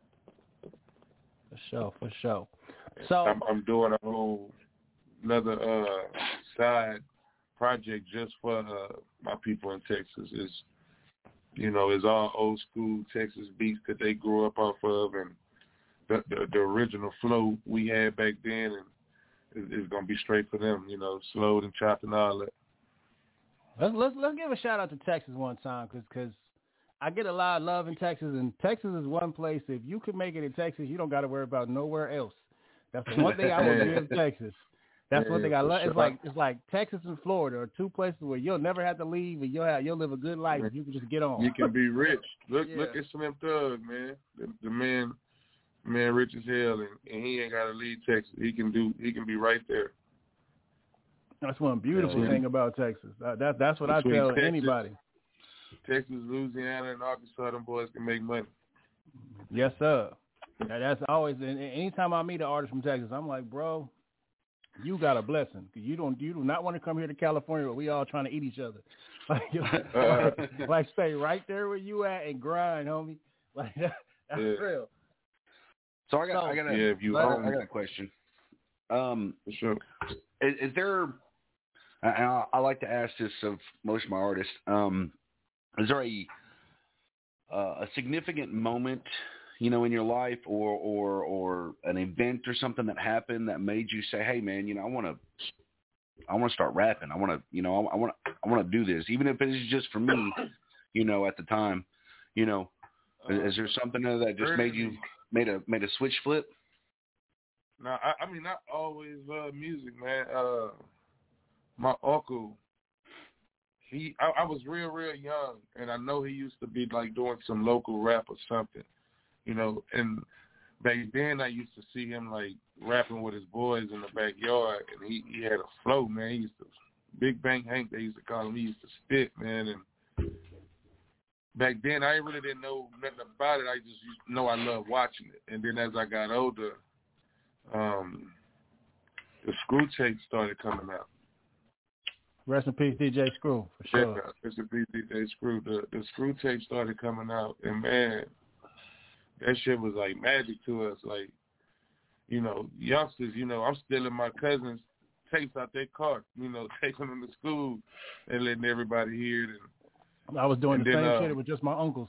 For sure, for sure. So I'm, I'm doing a whole another uh, side project just for uh, my people in Texas. Is you know, it's all old school Texas beats that they grew up off of, and the the, the original flow we had back then, and it's, it's gonna be straight for them. You know, slowed and chopped and all that. let's let's let's give a shout out to Texas one time, because because I get a lot of love in Texas, and Texas is one place if you can make it in Texas, you don't got to worry about nowhere else. That's the one thing I would give Texas. That's yeah, one thing I love. sure. It's like it's like Texas and Florida are two places where you'll never have to leave, and you'll have, you'll live a good life if you can just get on. You can be rich. Look Yeah. look at Slim Thug, man. The, the man man rich as hell, and, and he ain't got to leave Texas. He can do. He can be right there. That's one beautiful Yeah. thing about Texas. Uh, that that's what Between I tell Texas, anybody. Texas, Louisiana, and Arkansas, them boys can make money. Yes, sir. That, that's always. And anytime I meet an artist from Texas, I'm like, bro, you got a blessing. You don't. You do not want to come here to California where we all trying to eat each other. Like, Uh, like, like stay right there where you at and grind, homie. Like that, that's Yeah. real. So I got, So, I got a, Yeah, if you I, own I it. got a question. Um, For sure. is, is there? And I, I like to ask this of most of my artists. Um, is there a uh, a significant moment, you know, in your life, or or or an event or something that happened that made you say, "Hey, man, you know, I want to, I want to start rapping. I want to, you know, I want to, I want to do this, even if it is just for me, you know, at the time, you know." Is, is there something that just made you made a made a switch flip? No, I, I mean, I always love music, man. Uh, my uncle, he, I, I was real, real young, and I know he used to be like doing some local rap or something, you know. And back then, I used to see him like rapping with his boys in the backyard, and he, he had a flow, man. He used to, Big Bang Hank, they used to call him. He used to spit, man, and back then, I really didn't know nothing about it. I just know I loved watching it. And then as I got older, um, the Screw tape started coming out. Rest in peace, D J Screw, for sure. Yeah, it's a D J Screw. The, the Screw tape started coming out, and man, that shit was like magic to us. Like, you know, youngsters, you know, I'm stealing my cousins' tapes out their car, you know, taking them to school and letting everybody hear it. And I was doing and the then, same uh, shit with just my uncles.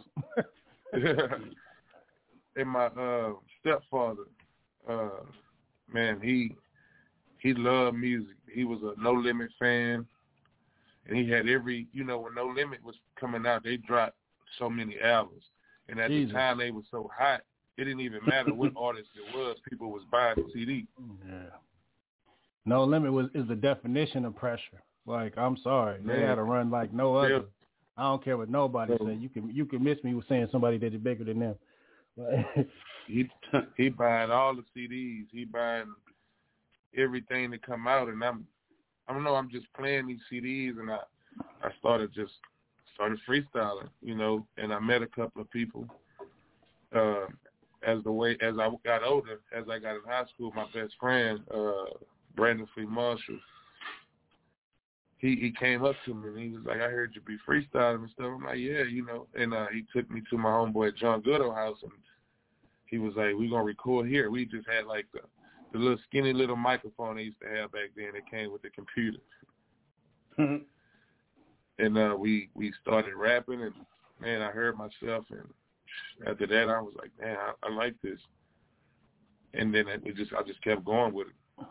And my uh, stepfather, uh, man, he he loved music. He was a No Limit fan, and he had every, you know, when No Limit was coming out, they dropped so many albums, and at Jesus. the time they were so hot, it didn't even matter what artist it was. People was buying the C D. Yeah. No Limit was is the definition of pressure. Like, I'm sorry, they Man. had to run like no other. Yeah. I don't care what nobody So- say. You can you can miss me with saying somebody did it bigger than them. But, He he buying all the C Ds. He buying everything that come out, and I'm I don't know. I'm just playing these C Ds, and I I started just started freestyling, you know. And I met a couple of people. Uh, as the way as I got older, as I got in high school, my best friend uh, Brandon Free Marshall. He he came up to me and he was like, "I heard you be freestyling and stuff." I'm like, "Yeah, you know." And uh, he took me to my homeboy John Goodall house, and he was like, "We're gonna record here." We just had like the the little skinny little microphone they used to have back then that came with the computer. And uh, we we started rapping, and man, I heard myself, and after that, I was like, man, I, I like this. And then it just, I just kept going with it.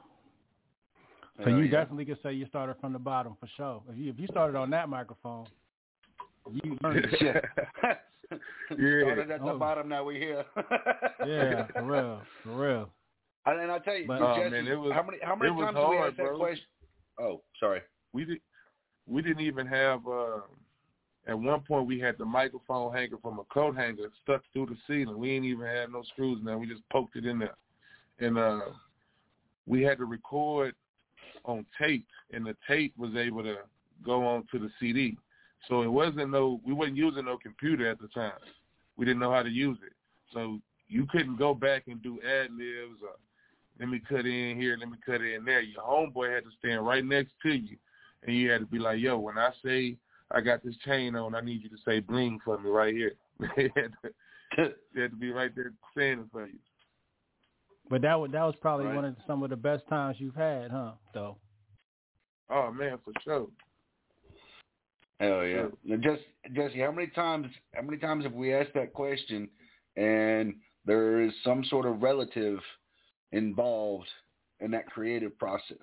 So you yeah. definitely could say you started from the bottom for sure. If you if you started on that microphone, you learned it. yeah. yeah. Started at the oh. bottom, now we're here. yeah, for real, for real. And, and I tell you, but, Jesse, oh, man, it was, how many how many times hard, did we ask bro. that question? Oh, sorry. We did. We didn't even have. Uh, at one point, we had the microphone hanger from a coat hanger stuck through the ceiling. We ain't even had no screws in there. We just poked it in there, and uh, we had to record on tape, and the tape was able to go on to the C D. So it wasn't no. We wasn't using no computer at the time. We didn't know how to use it. So you couldn't go back and do ad libs or let me cut in here, let me cut in there. Your homeboy had to stand right next to you, and you had to be like, yo, when I say I got this chain on, I need you to say bling for me right here. They had to, they had to be right there saying it for you. But that was, that was probably right. one of some of the best times you've had, huh, though? Oh, man, for sure. Hell yeah. Now, just, Jesse, how many times how many times have we asked that question and there is some sort of relative involved in that creative process?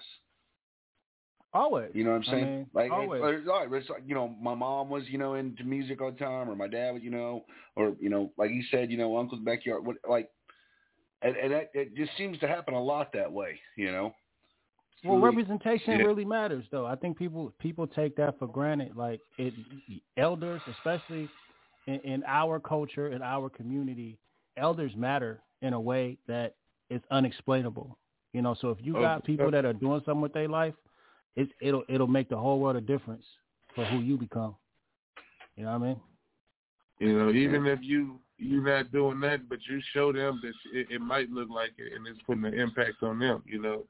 Always. You know what I'm saying? I mean, like, always. It, it's like, you know, my mom was, you know, into music all the time, or my dad was, you know, or, you know, like you said, you know, uncle's backyard, what, like, and, and that, it just seems to happen a lot that way, you know? Well, representation yeah. really matters, though. I think people people take that for granted. Like, it, elders, especially in, in our culture, in our community, elders matter in a way that is unexplainable. You know, so if you got people that are doing something with their life, it, it'll it'll make the whole world a difference for who you become. You know what I mean? You know, even if you you're not doing that, but you show them that it, it might look like it, and it's putting an impact on them. You know.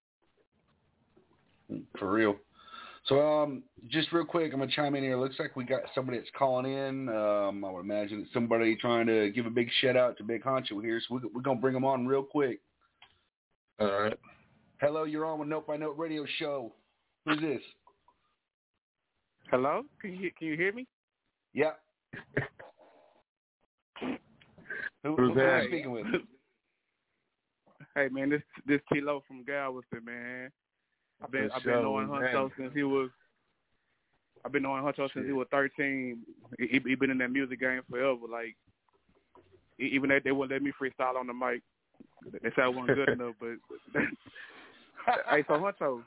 For real. So, um, just real quick, I'm gonna chime in here. Looks like we got somebody that's calling in. Um, I would imagine it's somebody trying to give a big shout out to Big Honcho here. So we, we're gonna bring them on real quick. All right. Hello, you're on with Note by Note Radio Show. Who's this? Hello, can you can you hear me? Yeah. Who, who are you speaking with? Hey man, this this T-Lo from Galveston, man. I've been For I've been sure, knowing Honcho since he was. I've been knowing Honcho since he was thirteen. He he been in that music game forever. Like even though they wouldn't let me freestyle on the mic, they said I wasn't good enough. But hey, so Honcho,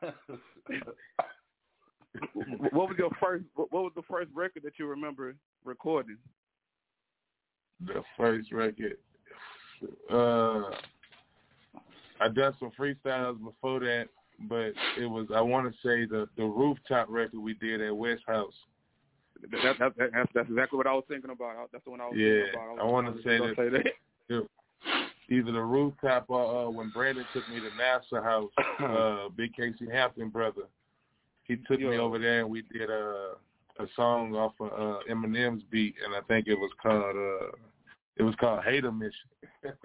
what was your first? What was the first record that you remember recording? The first record. Uh, I done some freestyles before that. But it was, I want to say, the, the rooftop record we did at West House. That, that, that, that's, that's exactly what I was thinking about. That's the one I was yeah, thinking about. I, I want to say that, say that. It, either the rooftop or uh, when Brandon took me to NASA House, uh, Big Casey Hampton brother, he took yeah. me over there and we did a, a song off of uh, Eminem's beat, and I think it was called, uh, it was called Hater Mission. That's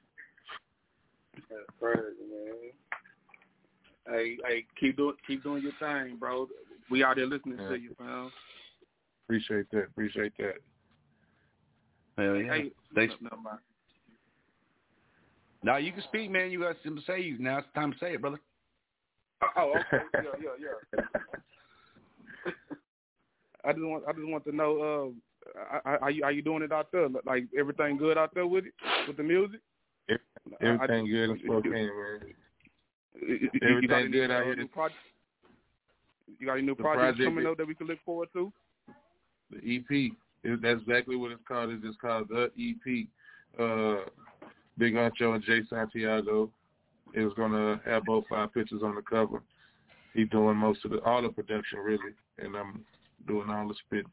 crazy, man. Hey, hey, keep doing, keep doing your thing, bro. We out there listening yeah. to you, fam. Appreciate that. Appreciate that. Hell yeah. Hey, thanks. No, no, no. Now you can speak, man. You got something to say. Now it's time to say it, brother. Oh, oh okay. yeah, yeah, yeah. I just want, I just want to know, uh, are you, are you doing it out there? Like everything good out there with it, with the music? Everything I, good in Spokane, man. You, Everything you good out here. You got any new projects project coming up that we can look forward to? The E P. It, that's exactly what it's called. It's just called The E P. Uh, Big Honcho and Jay Santiago is going to have both our pictures on the cover. He's doing most of the, all the production, really, and I'm doing all the spit.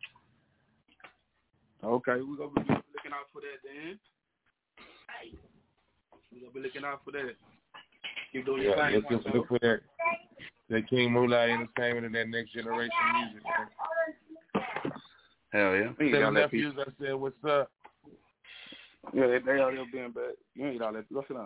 Okay, we're going to be looking out for that then. Hey. We're going to be looking out for that. Keep doing your yeah, thing. Let's just look for that. That King Moolah Entertainment and that next generation music, man. Hell yeah. Seven nephews, I said, what's up? Yeah, they, they out there being bad. You ain't all that. Go sit down.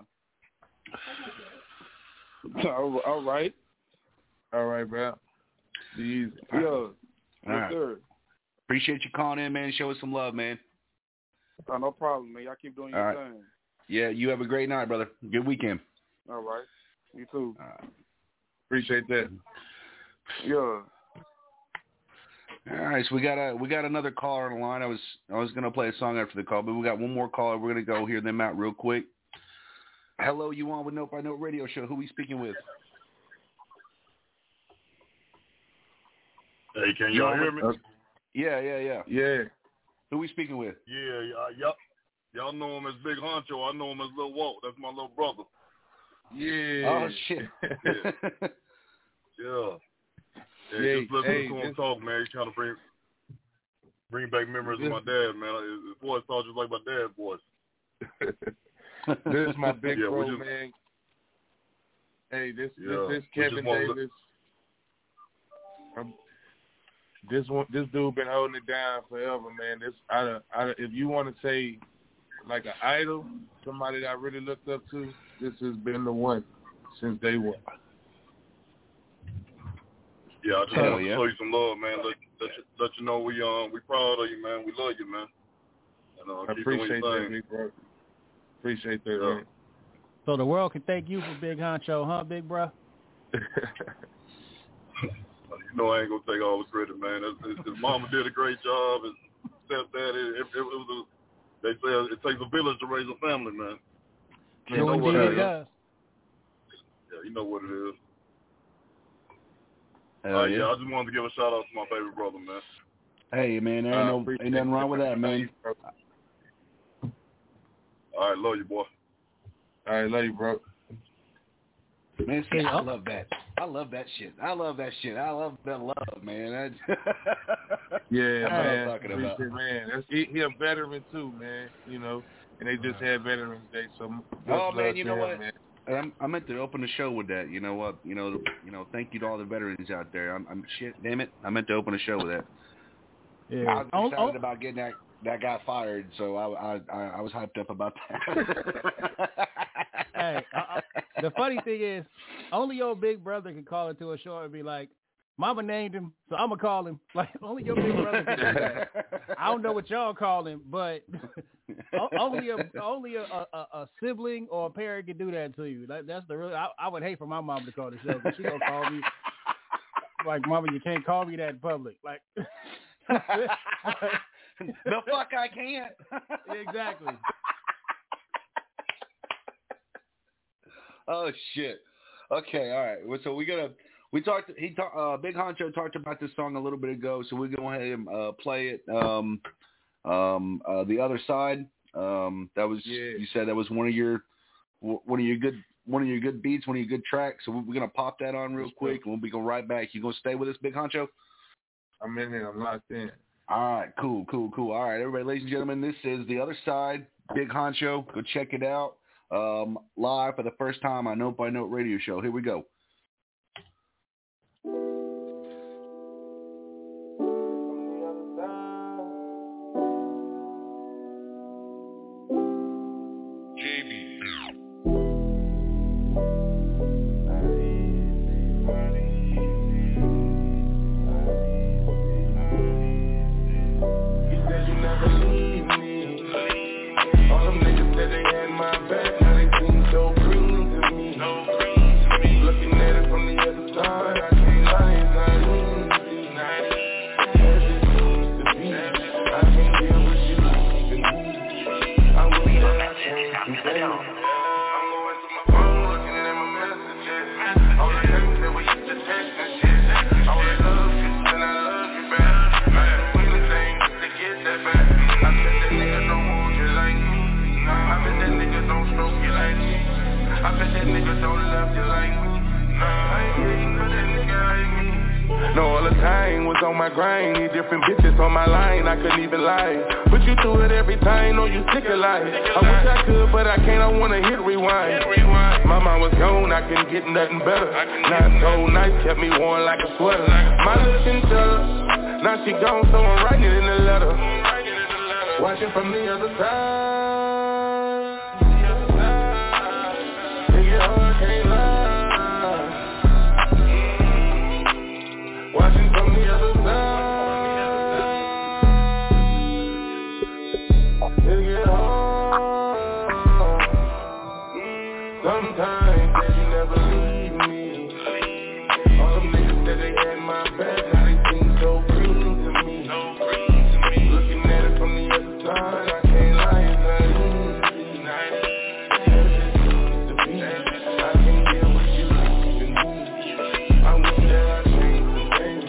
all, all right. All right, bro. Be easy. Yeah. All right. Sir. Appreciate you calling in, man. Show us some love, man. Oh, no problem, man. Y'all keep doing All your right. thing. Yeah, you have a great night, brother. Good weekend. All right. You too. All right. Appreciate that. Yeah. All right, so we got a we got another caller on the line. I was I was gonna play a song after the call, but we got one more caller. We're gonna go hear them out real quick. Hello, you on with Note by Note Radio Show? Who we speaking with? Hey, can y'all hear me? Yeah, yeah, yeah. Yeah. Who we speaking with? Yeah, y'all, y'all, y'all know him as Big Honcho. I know him as Lil Walt. That's my little brother. Yeah. Oh shit. Yeah. Yeah. Yeah, Hey, just listen hey, to him this- talk, man. He's trying to bring bring back memories This- of my dad, man. His, his voice talks just like my dad's voice. This is my big Yeah, we bro, just- man. Hey, this Yeah, this, this we just Kevin wanna Davis. Um, this one, this dude been holding it down forever, man. This, I, I, if you want to say like an idol, somebody that I really looked up to, this has been the one since day one. Yeah, I just Hell want to yeah. show you some love, man. Let, let, you, let you know we um we proud of you, man. We love you, man. And, uh, I keep doing appreciate your that, thing. big bro. Appreciate that, Yeah. man. So the world can thank you for Big Honcho, huh, big bro? You know I ain't gonna take all the credit, man. His, his, his mama did a great job, and stepdad, it, it, it was a, they say it takes a village to raise a family, man. You know Sure what indeed it it is. does. Yeah, you know what it is. Hell uh, yeah. yeah, I just wanted to give a shout out to my favorite brother, man. Hey man, there ain't I no appreciate ain't nothing wrong with that, man. All right, love you, boy. All right, love you, bro. Man, see, Hey, I oh. love that. I love that shit. I love that shit. I love that love, man. That's Yeah, That's what I'm man. talking about. Appreciate, man. That's, he, he a veteran too, man. You know, and they just had Veterans Day, so much Oh, man, love you to know him, what? man. I'm, I meant to open the show with that. You know what? You know, you know. Thank you to all the veterans out there. I'm, I'm shit. Damn it! I meant to open the show with that. Yeah. I was Oh, excited oh. about getting that that guy fired, so I I I, I was hyped up about that. Hey, I, I, the funny thing is, only your big brother can call into a show and be like, "Mama named him, so I'm gonna call him." Like only your big brother can do that. I don't know what y'all call him, but o- only a only a, a, a sibling or a parent can do that to you. That, that's the real. I, I would hate for my mom to call the show because she gonna call me like, "Mama, you can't call me that in public." Like, the fuck I can't. exactly. Oh shit. Okay, all right. Well, so we gotta we talked. He talked. Uh, Big Honcho talked about this song a little bit ago, so we're gonna have him uh, play it. Um, um, uh, the other side. Um, that was Yeah. you said that was one of your one of your good one of your good beats, one of your good tracks. So we're gonna pop that on real quick, and we'll be going right back. You gonna stay with us, Big Honcho? I'm in here. I'm locked in. All right, cool, cool, cool. All right, everybody, ladies and gentlemen, this is The Other Side, Big Honcho. Go check it out. Um, live for the first time on Note by Note Radio Show. Here we go. J B. You said you never leave me. All them niggas said they had my back, now they seem so green to me. Looking at it from the other side, I can't lie, it's not easy. As it seems to be, I can't deal with you leaving me. I wish that I can't stay. I'm going to my phone, looking at my messages. All the things that we used to text and shit. I would love you, and I love you back. I do anything just to get that back. I bet that nigga don't hold you like me. I bet that nigga don't stroke you like me. I bet that nigga don't love you like me. Nah, I ain't hating, but that nigga like me. No, all the time was on my grind. Need different bitches on my line, I couldn't even lie. But you do it every time, know you sick of life. I wish I could, but I can't, I wanna hit rewind. My mind was gone, I couldn't get nothing better. Not so nice, kept me warm like a sweater. My looking up, now she gone, so I'm writing it in the letter. Watching from the other side. Nigga, I can't lie. Watching from the other side. Nigga, that you never leave me. All them niggas said they had my back, now they seem so green to me. Looking at it from the other side, I can't lie, it's not easy. To be, I can't get what you used to me. I wish that I changed the game.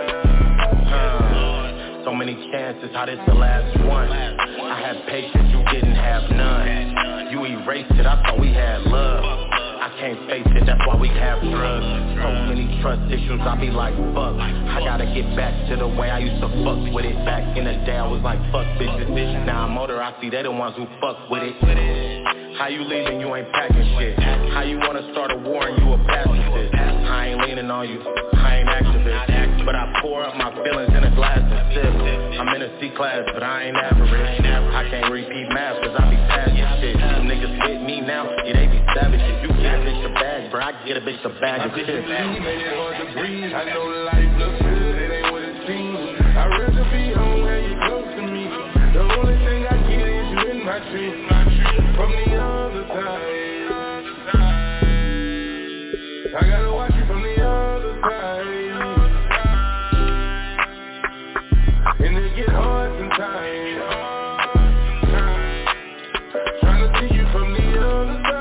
Uh, so many chances, how this the last one? I had patience, you didn't have none. You erased it, I thought we had love. I can't face it, that's why we have drugs. So many trust issues, I be like, fuck. I gotta get back to the way I used to fuck with it. Back in the day, I was like, fuck bitches. Now I'm older, I see they the ones who fuck with it. How you leaving, you ain't packing shit. How you wanna start a war and you a pacifist. I ain't leaning on you, I ain't activist. But I pour up my feelings in a glass and sip. I'm in a C class, but I ain't average. I can't repeat math, cause I be passing shit. Some niggas hit me now, yeah, they be savages. You get a bitch a bag, bro, I get a bitch a bag of shit. Made it hard to breathe, I know life looks good, it ain't what it seems. I'd rather be home where you close to me. The only thing I get is you in my dreams. From the other side, I gotta watch you from the other side. And it get hard sometimes, trying to see you from the other side.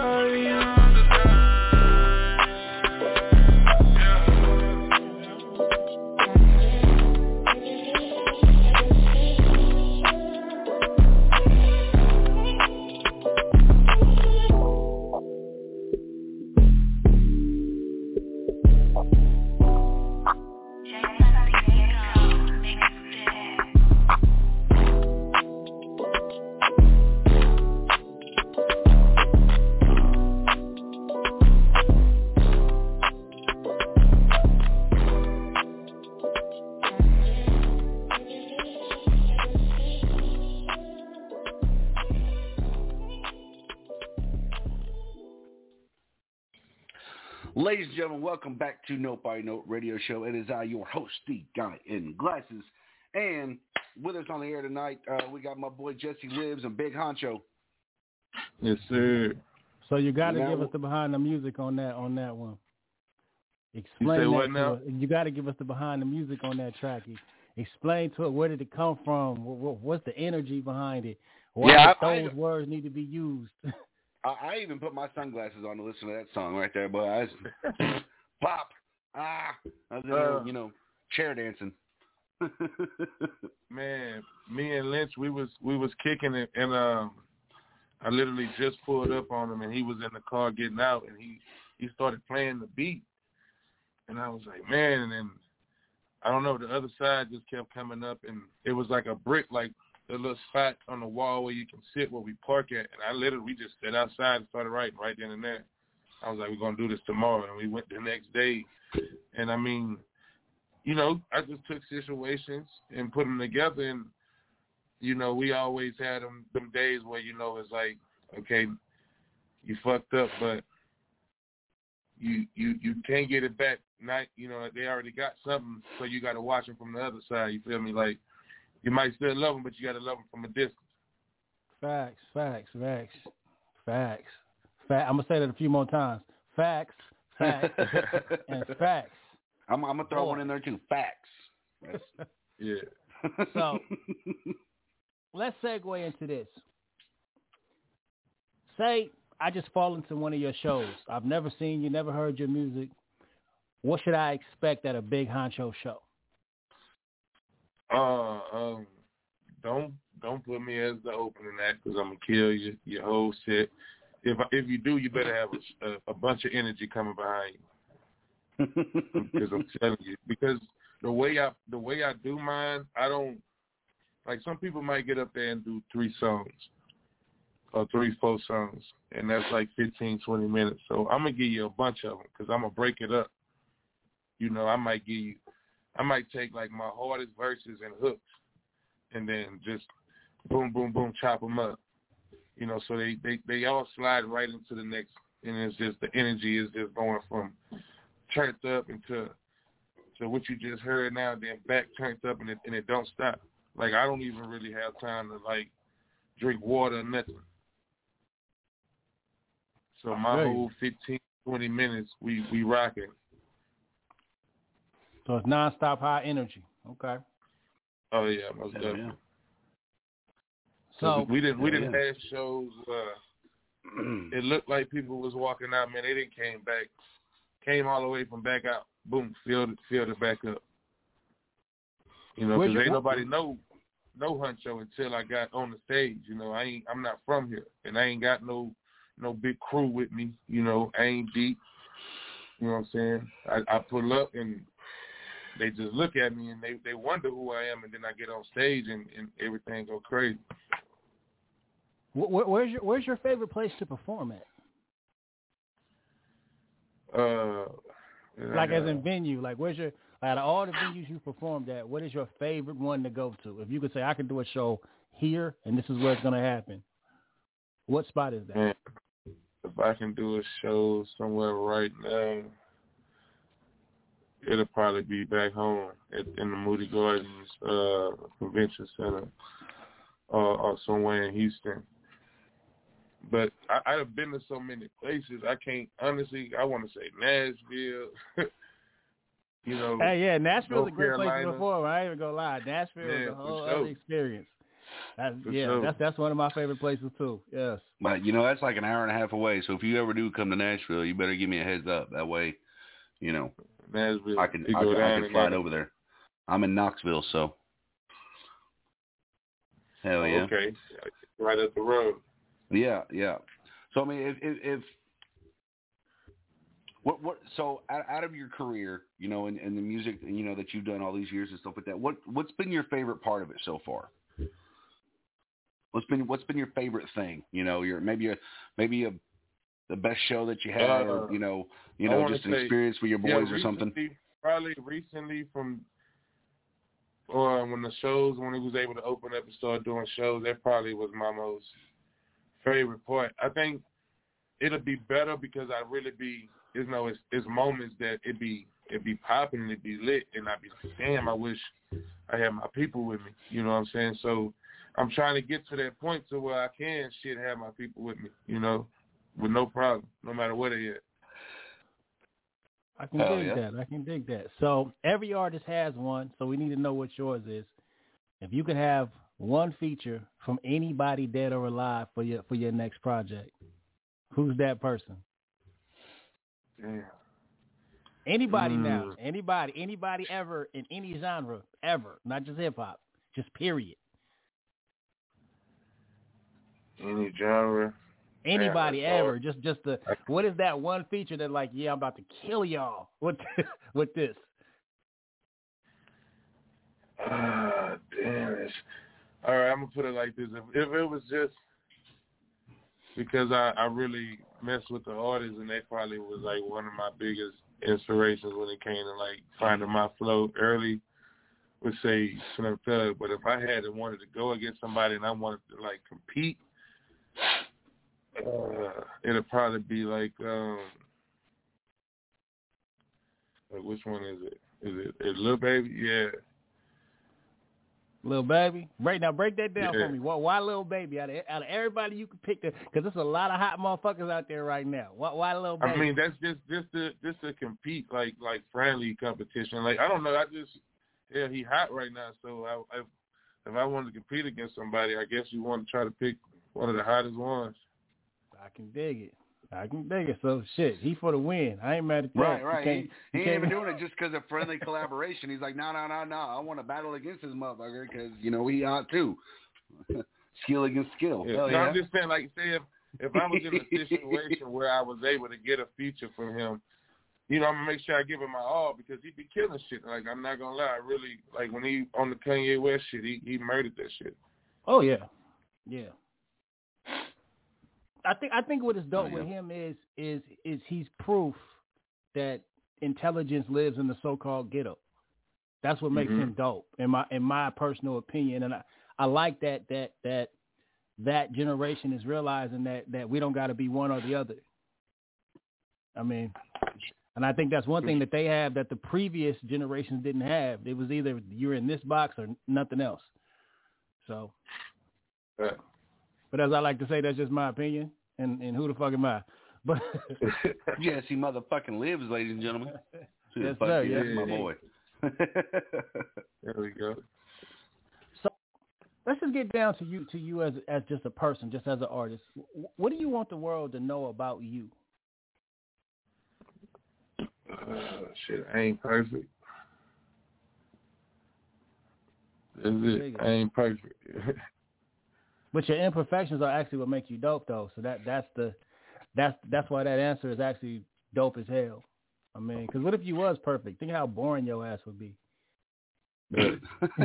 Ladies and gentlemen, welcome back to Note by Note Radio Show. It is I, your host, the guy in glasses. And with us on the air tonight, uh, we got my boy Jesse Lives and Big Honcho. Yes, sir. So you got to Now- give us the behind the music on that on that one. Explain You say that what to now? us. You got to give us the behind the music on that track. Explain to it, where did it come from? What, what's the energy behind it? Why Yeah, did I- those words need to be used? I, I even put my sunglasses on to listen to that song right there, but I was, pop, ah, I was in there, Uh. you know, chair dancing. Man, me and Lynch, we was we was kicking it, and um, I literally just pulled up on him, and he was in the car getting out, and he he started playing the beat, and I was like, man, and then I don't know, the other side just kept coming up, and it was like a brick, like the little spot on the wall where you can sit where we park at, and I literally we just sat outside and started writing right then and there. I was like, we're gonna do this tomorrow, and we went the next day, and I mean, you know, I just took situations and put them together, and you know, we always had them them days where, you know, it's like, okay, you fucked up, but you you you can't get it back. Not, you know, they already got something, so you got to watch them from the other side. You feel me? Like, you might still love them, but you got to love them from a distance. Facts, facts, facts, facts. Fact. I'm gonna say that a few more times. Facts, facts, and facts. I'm, I'm gonna throw Boy. one in there too. Facts. That's- Yeah. So let's segue into this. Say I just fall into one of your shows. I've never seen you, never heard your music. What should I expect at a Big Honcho show? Uh, um, don't don't put me as the opening act, because I'm gonna kill your your whole set. If if you do, you better have a, a, a bunch of energy coming behind you. Because I'm telling you, because the way I the way I do mine, I don't like, some people might get up there and do three songs or three, four songs, and that's like fifteen, twenty minutes. So I'm gonna give you a bunch of them, because I'm gonna break it up. You know, I might give you, I might take like my hardest verses and hooks, and then just boom, boom, boom, chop them up. You know, so they, they, they all slide right into the next, and it's just, the energy is just going from turned up into to what you just heard now, then back turned up, and it, and it don't stop. Like, I don't even really have time to, like, drink water or nothing. So my Right. whole fifteen, twenty minutes, we we rocking. So it's nonstop high energy. Okay. Oh yeah, most yeah, definitely. yeah. So we didn't we yeah, didn't yeah. have shows. Uh, it looked like people was walking out. Man, they didn't came back, came all the way from back out. Boom, filled it, filled it back up. You know, because ain't nobody know no Huncho until I got on the stage. You know, I ain't I'm not from here, and I ain't got no no big crew with me. You know, I ain't deep. You know what I'm saying? I, I pull up and they just look at me and they, they wonder who I am, and then I get on stage and, and everything go crazy. Where, where's your Where's your favorite place to perform at? Uh, like uh, as in venue, like where's your out of all the venues you performed at, what is your favorite one to go to? If you could say I can do a show here and this is where it's gonna happen, what spot is that? Man, if I can do a show somewhere right now, it'll probably be back home at, in the Moody Gardens uh, Convention Center or, or somewhere in Houston. But I, I've been to so many places. I can't, honestly, I want to say Nashville. you know. Hey, yeah, Nashville's North a great Carolina. place to perform. I ain't even gonna lie. Nashville yeah, is a whole sure. other experience. That's, yeah, sure. that's that's one of my favorite places too. Yes. But you know, that's like an hour and a half away. So if you ever do come to Nashville, you better give me a heads up. That way, you know, Nashville, I can you I go can, down I can and fly down. over there. I'm in Knoxville, so hell Oh, yeah. okay, right up the road. Yeah, yeah. So I mean, if if, if what what so out, out of your career, you know, in, in the music, you know, that you've done all these years and stuff like that, what what's been your favorite part of it so far? What's been what's been your favorite thing? You know, your maybe a maybe a the best show that you had, Uh, or you know, you I know, wanna just an say, experience with your yeah, boys or something. recently, Probably recently from, or when the shows, when he was able to open up and start doing shows, that probably was my most favorite part. I think it'll be better because I really be, you know, it's, it's moments that it be it be popping and it be lit, and I be like, damn, I wish I had my people with me. You know what I'm saying? So I'm trying to get to that point to where I can shit have my people with me. You know, with no problem, no matter where they at. I can Hell dig yeah. that. I can dig that. So every artist has one, so we need to know what yours is. If you could have one feature from anybody dead or alive for your for your next project, who's that person? Damn. Anybody Mm. now. Anybody. Anybody ever in any genre, ever. Not just hip hop. Just period. Any genre. Anybody Yeah, ever. Just just the what is that one feature that like, yeah, I'm about to kill y'all with with this? Ah, damn it. All right, I'm gonna put it like this: if, if it was just because I, I really mess with the artists, and they probably was like one of my biggest inspirations when it came to like finding my flow early, would say Slim Thug. But if I had wanted to go against somebody and I wanted to like compete, uh, it'll probably be like, um, like which one is it? Is it, is Lil Baby? Yeah. Lil Baby? Right now, break that down Yeah. for me. Why, why Lil Baby? Out of, out of everybody you could pick, because there's a lot of hot motherfuckers out there right now. Why, why Lil Baby? I mean, that's just just to just to compete, like like friendly competition. Like I don't know, I just yeah, he hot right now. So I, I if I wanted to compete against somebody, I guess you want to try to pick one of the hottest ones. I can dig it. I can dig it. So shit, he for the win. I ain't mad at that. Right, right. You He, can't- he you ain't even can't- doing it just because of friendly collaboration. He's like, no, no, no, no. I want to battle against this motherfucker because, you know, he hot too. Skill against skill. Yeah. Hell No, yeah. I'm just saying, like, say if if I was in a situation where I was able to get a feature from him, you know, I'm gonna make sure I give him my all because he be killing shit. Like I'm not gonna lie, I really like when he on the Kanye West shit, he he murdered that shit. Oh yeah, yeah. I think I think what is dope Oh, yeah. with him is is is he's proof that intelligence lives in the so-called ghetto. That's what makes Mhm. him dope, in my in my personal opinion. And I, I like that that that that generation is realizing that that we don't got to be one or the other. I mean, and I think that's one thing that they have that the previous generations didn't have. It was either you're in this box or nothing else. So. Yeah. But as I like to say, that's just my opinion, and, and who the fuck am I? But yes, he motherfucking lives, ladies and gentlemen. Yes, sir. Yes, Yes, my boy. There we go. So let's just get down to you, to you as as just a person, just as an artist. What do you want the world to know about you? Uh, shit, I ain't perfect. That's it. I ain't perfect. But your imperfections are actually what make you dope, though. So that that's the that's that's why that answer is actually dope as hell. I mean, because what if you was perfect? Think how boring your ass would be. Hey,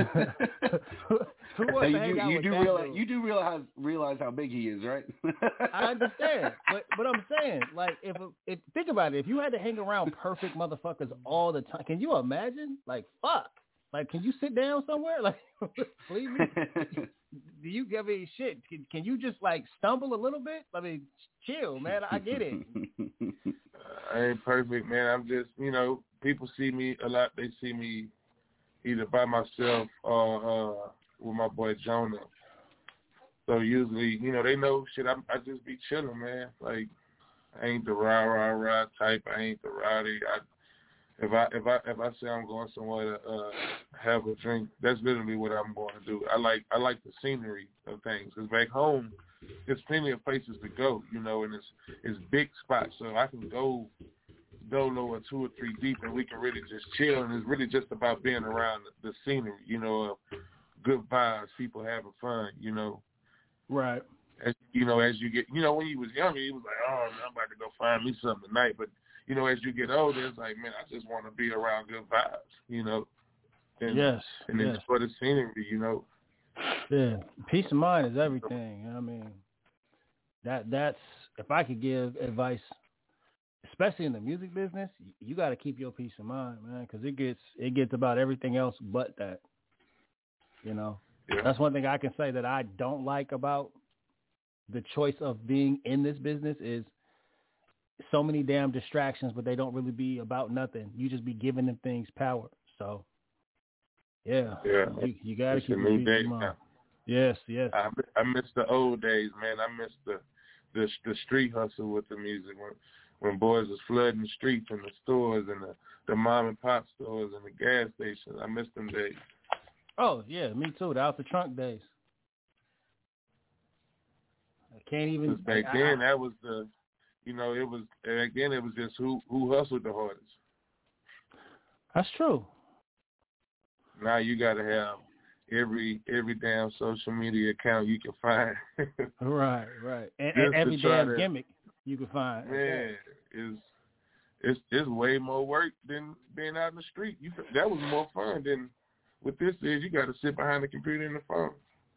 you do, you do realize dude? you do realize realize how big he is, right? I understand, but but I'm saying, like, if if think about it, if you had to hang around perfect motherfuckers all the time, can you imagine? Like, fuck. Like, can you sit down somewhere? Like, leave me. Do you give me shit? Can, can you just like stumble a little bit? I mean, chill, man. I get it. I ain't perfect, man. I'm just, you know, people see me a lot. They see me either by myself or uh, with my boy Jonah. So usually, you know, they know shit. I, I just be chilling, man. Like, I ain't the rah rah rah type. I ain't the rowdy. I, if I if I if I say I'm going somewhere to uh, have a drink, that's literally what I'm going to do. I like I like the scenery of things. Cause back home, there's plenty of places to go, you know, and it's it's big spots, so I can go dolo or two or three deep, and we can really just chill. And it's really just about being around the, the scenery, you know, uh, good vibes, people having fun, you know. Right. As, you know, as you get, you know, when you was younger, you was like, oh, man, I'm about to go find me something tonight. But, you know, as you get older, it's like, man, I just want to be around good vibes, you know. And, yes. And yes. it's for the scenery, you know. Yeah. Peace of mind is everything. I mean, that that's, if I could give advice, especially in the music business, you got to keep your peace of mind, man, because it gets it gets about everything else but that. You know, yeah. That's one thing I can say that I don't like about the choice of being in this business is so many damn distractions, but they don't really be about nothing. You just be giving them things power. So, yeah, yeah. you, you got to keep your peace of mind. Yes, yes. I, I miss the old days, man. I miss the the the street hustle with the music when when boys was flooding the streets and the stores and the, the mom and pop stores and the gas stations. I miss them days. Oh yeah, me too. The out the trunk days. I can't even. Back I, then, I, that was the, you know, it was back then. It was just who who hustled the hardest. That's true. Now you got to have every every damn social media account you can find. right, right, and, and every damn to, gimmick you can find. Man, okay. is it's it's way more work than being out in the street. You that was more fun than what this is. You got to sit behind the computer and the phone.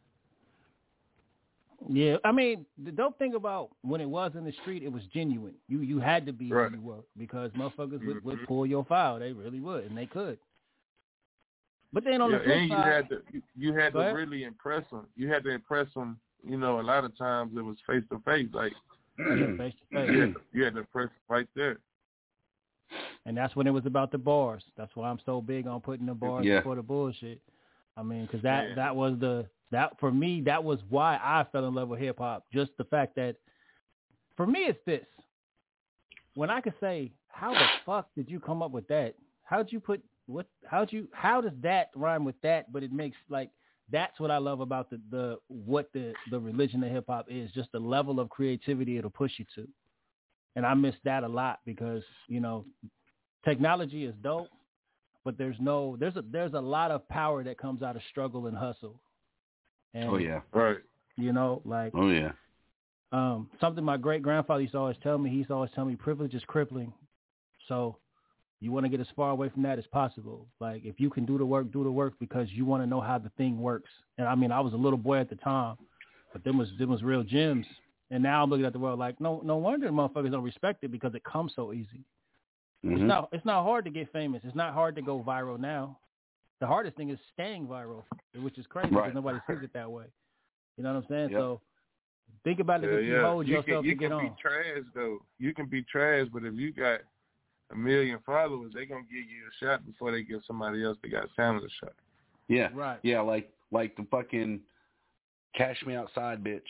Yeah, I mean, the dope thing about when it was in the street, it was genuine. You you had to be right. who you were because motherfuckers would, mm-hmm. would pull your file. They really would, and they could. But then on yeah, the flip and you side, had to you, you had to ahead. really impress them. You had to impress them. You know, a lot of times it was face to face. Like yeah, face to face. You had to, you had to impress right there. And that's when it was about the bars. That's why I'm so big on putting the bars yeah. before the bullshit. I mean, because that, yeah. that was the that for me that was why I fell in love with hip hop. Just the fact that for me it's this. When I could say, how the fuck did you come up with that? How'd you put what? How'd you? How does that rhyme with that? But it makes like that's what I love about the the what the the religion of hip hop is. Just the level of creativity it'll push you to. And I miss that a lot because you know. Technology is dope, but there's no there's a there's a lot of power that comes out of struggle and hustle. And, oh yeah, right. You know, like oh yeah. Um, something my great grandfather used to always tell me. He used to always tell me, privilege is crippling. So you want to get as far away from that as possible. Like if you can do the work, do the work because you want to know how the thing works. And I mean, I was a little boy at the time, but them was them was real gems. And now I'm looking at the world like, no no wonder motherfuckers don't respect it because it comes so easy. Mm-hmm. It's not it's not hard to get famous. It's not hard to go viral now. The hardest thing is staying viral, which is crazy right. because nobody sees it that way. You know what I'm saying? Yep. So think about it yeah, if you yeah. hold you yourself can, you to get can on. be trash though. You can be trash, but if you got a million followers, they gonna give you a shot before they give somebody else that got talent a shot. Yeah, right. Yeah, like like the fucking Cash Me Outside bitch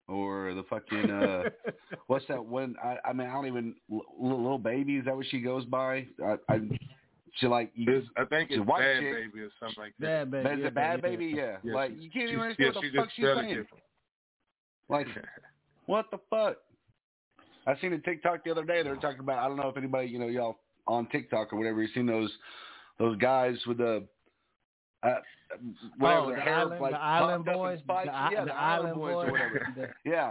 or the fucking uh, what's that one? I, I mean, I don't even little baby. Is that what she goes by? I, I she like you, I think it's white Bad chick. Baby or something like that. Bad Baby. Is Yeah, it Bad yeah. Baby? Yeah. Yeah, like she- you can't she- even yeah, understand what she the fuck just she's spelled it saying. different. Like, what the fuck? I seen a TikTok the other day. They were talking about. I don't know if anybody, you know, y'all on TikTok or whatever. You seen those those guys with the uh, whatever Oh, their the hair island, like the island popped up boys, and spiked. the, i- yeah, the, the island boys, boys or whatever. The- Yeah.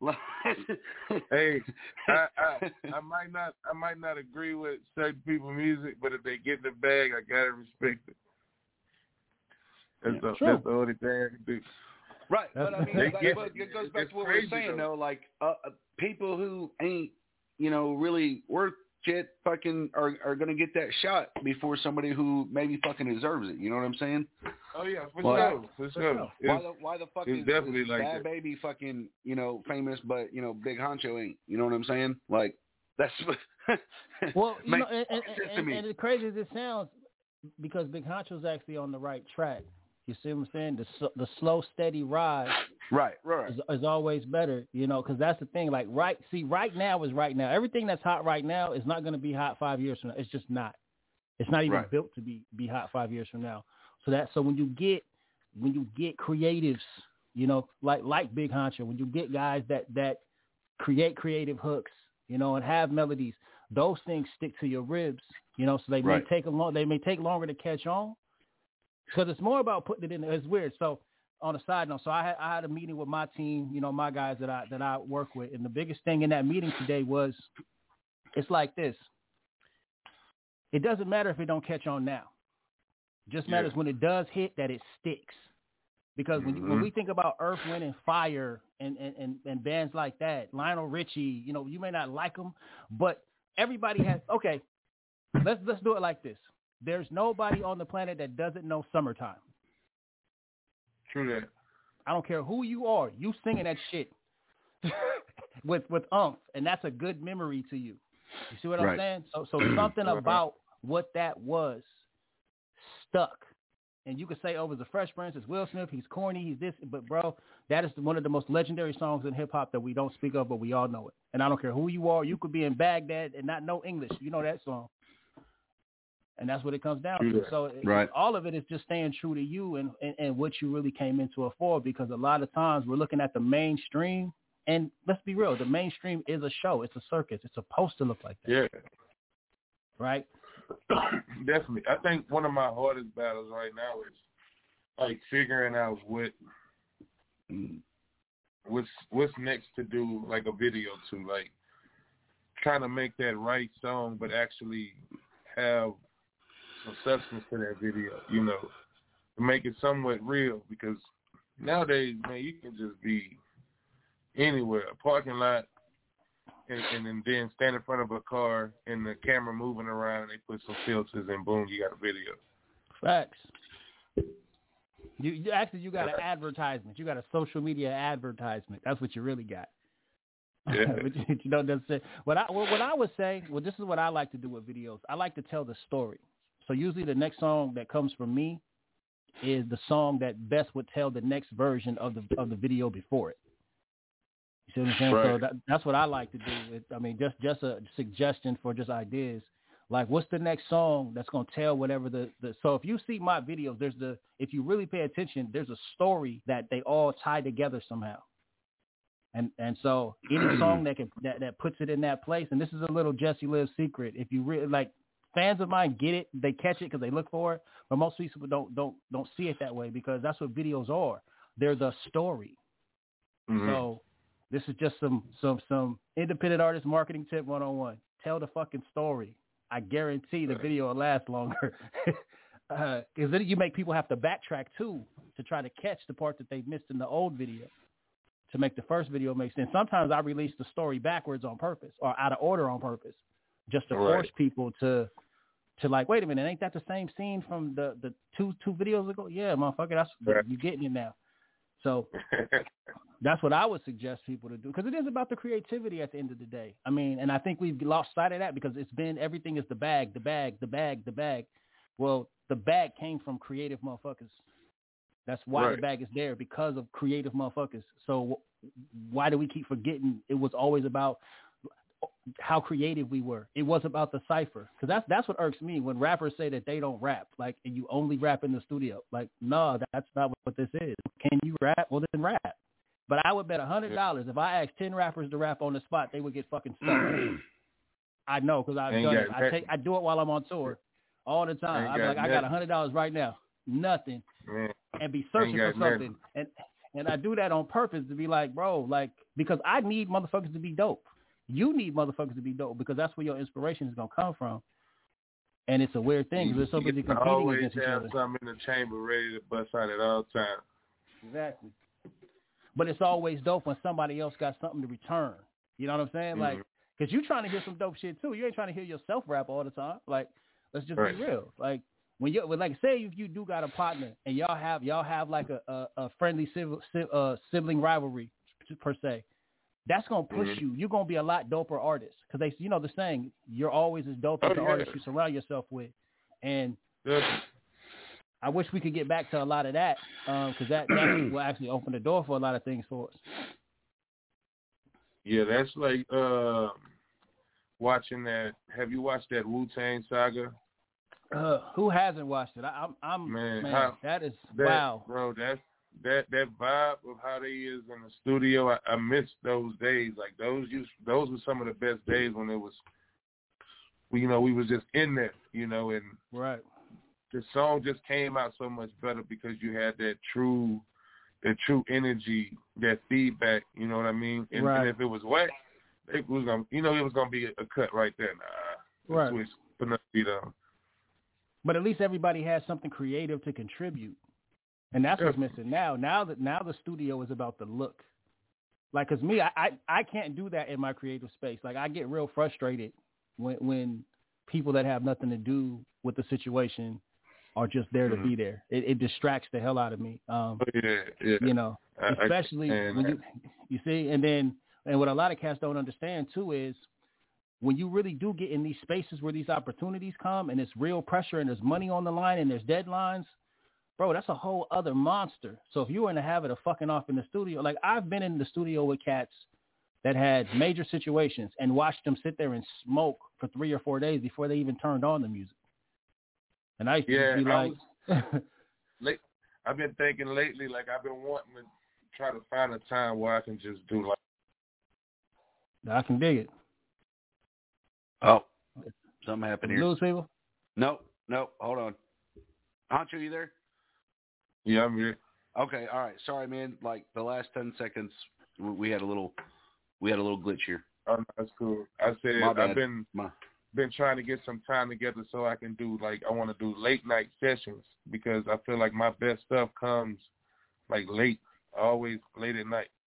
Hey, I, I I might not I might not agree with certain people's music, but if they get in the bag, I gotta respect it. That's, Yeah. the, True. that's the only thing I can do. Right, but I mean, They like, get but it. it goes back It's to what we crazy, were saying, though. though. Like, uh, uh, people who ain't, you know, really worth shit fucking are are gonna get that shot before somebody who maybe fucking deserves it. You know what I'm saying? Oh yeah, for Well, sure, for for sure. sure. Why It's- the why the fuck it's is, definitely is like Bad that. Baby fucking, you know, famous, but you know, Big Honcho ain't? You know what I'm saying? Like, that's what Well, you makes know, and, and, sense to and, me. and as crazy as it sounds, because Big Honcho's actually on the right track. You see what I'm saying? The s- the slow, steady rise Right, right, is, is always better, you know, because that's the thing. Like, right, see, right now is right now. Everything that's hot right now is not going to be hot five years from now. It's just not. It's not even Right. built to be be hot five years from now. So that so when you get when you get creatives, you know, like like Big Honcho, when you get guys that that create creative hooks, you know, and have melodies, those things stick to your ribs, you know. So they Right. may take a long, they may take longer to catch on, because it's more about putting it in. It's weird. So on a side note, so I had I had a meeting with my team, you know, my guys that I that I work with, and the biggest thing in that meeting today was, it's like this. It doesn't matter if it don't catch on now. It just matters Yeah. when it does hit that it sticks. Because when, you, when Mhm. we think about Earth, Wind, and Fire and, and, and, and bands like that, Lionel Richie, you know, you may not like them, but everybody has, okay, let's let's do it like this. There's nobody on the planet that doesn't know Summertime. True that. I don't care who you are. You singing that shit with with umph, and that's a good memory to you. You see what I'm Right. saying? So so something about what that was stuck. And you could say, oh, it was the Fresh Prince, it's Will Smith, he's corny, he's this, but bro, that is one of the most legendary songs in hip hop that we don't speak of, but we all know it. And I don't care who you are, you could be in Baghdad and not know English. You know that song. And that's what it comes down to. So it, Right. all of it is just staying true to you and, and, and what you really came into it for, because a lot of times we're looking at the mainstream, and let's be real, the mainstream is a show. It's a circus. It's supposed to look like that. Yeah. Right? Definitely. I think one of my hardest battles right now is like figuring out what what's what's next to do, like a video to, like trying to make that right song but actually have some substance to that video, you know, to make it somewhat real, because nowadays, man, you can just be anywhere, a parking lot, And, and, and then stand in front of a car and the camera moving around, and they put some filters and boom, you got a video. Facts. You, you actually you got an advertisement. You got a social media advertisement. That's what you really got. Yeah. But you, you know, that's it. What I what, what I would say, well, this is what I like to do with videos. I like to tell the story. So usually the next song that comes from me is the song that best would tell the next version of the of the video before it. You see what I'm saying? Right. So that, that's what I like to do. It, I mean, just just a suggestion for just ideas. Like, what's the next song that's gonna tell whatever the, the so if you see my videos, there's the if you really pay attention, there's a story that they all tie together somehow. And and so any song that can that, that puts it in that place, and this is a little Jesse Live secret. If you really like, fans of mine get it, they catch it because they look for it, but most people don't don't don't see it that way, because that's what videos are. They're the story. Mm-hmm. So this is just some some some independent artist marketing tip one oh one. Tell the fucking story. I guarantee the video will last longer. Because uh, then you make people have to backtrack too to try to catch the part that they missed in the old video to make the first video make sense. Sometimes I release the story backwards on purpose or out of order on purpose, just to Right. force people to to like, wait a minute, ain't that the same scene from the, the two two videos ago? Yeah, motherfucker, that's Right. you getting it now. So that's what I would suggest people to do, because it is about the creativity at the end of the day. I mean, and I think we've lost sight of that because it's been everything is the bag, the bag, the bag, the bag. Well, the bag came from creative motherfuckers. That's why Right. the bag is there, because of creative motherfuckers. So why do we keep forgetting it was always about how creative we were? It was about the cipher. Because that's that's what irks me when rappers say that they don't rap, like, and you only rap in the studio. Like, no, that's not what this is. Can you rap? Well, then rap. But I would bet one hundred dollars if I asked ten rappers to rap on the spot, they would get fucking stuck. I know, because I've done it. I take, I do it while I'm on tour all the time. I'm like, I got one hundred dollars right now. Nothing. Man. And be searching for something. And and I do that on purpose to be like, bro, like, because I need motherfuckers to be dope. You need motherfuckers to be dope because that's where your inspiration is going to come from. And it's a weird thing because there's so busy competing against each other. Always have something in the chamber ready to bust out at all times. Exactly. But it's always dope when somebody else got something to return. You know what I'm saying? Mm-hmm. Like, because you're trying to hear some dope shit too. You ain't trying to hear yourself rap all the time. Like, let's just right. be real. Like, when you like, say if you do got a partner and y'all have y'all have like a a, a friendly civil, uh, sibling rivalry per se, that's gonna push mm-hmm. you. You're gonna be a lot doper artist because they, you know, the saying, you're always as dope as oh, the yeah. artist you surround yourself with. And yeah. I wish we could get back to a lot of that because um, that that will actually open the door for a lot of things for us. Yeah, that's like uh, watching that. Have you watched that Wu-Tang Saga? Uh, who hasn't watched it? I, I'm, I'm man, man how, that is that, wow, bro. That's that that vibe of how they is in the studio. I, I miss those days. Like those used, those were some of the best days when it was, you know, we was just in there, you know, and right. The song just came out so much better because you had that true, that true energy, that feedback. You know what I mean? And, right. and if it was wet, it was gonna, you know, it was gonna be a, a cut right there. Nah, right. Switch, put nothing beat on. But at least everybody has something creative to contribute, and that's what's missing now. Now that now the studio is about the look. Like, cause me, I, I I can't do that in my creative space. Like, I get real frustrated when when people that have nothing to do with the situation are just there to mm-hmm. be there. It, it distracts the hell out of me. Um, yeah, yeah. You know, especially I, I, when you you see, and then and what a lot of cats don't understand too is, when you really do get in these spaces where these opportunities come and it's real pressure and there's money on the line and there's deadlines, bro, that's a whole other monster. So if you were in the habit of fucking off in the studio, like I've been in the studio with cats that had major situations and watched them sit there and smoke for three or four days before they even turned on the music. And I used to yeah, be like, was, late, I've been thinking lately, like I've been wanting to try to find a time where I can just do like. I can dig it. Oh, something happened here. Lose people? No, no, hold on. Honcho, you there? Yeah, I'm here. Okay, all right. Sorry, man. Like the last ten seconds, we had a little, we had a little glitch here. Oh, that's cool. I said My bad. I've been My. been trying to get some time together so I can do like I want to do late night sessions because I feel like my best stuff comes like late, always late at night.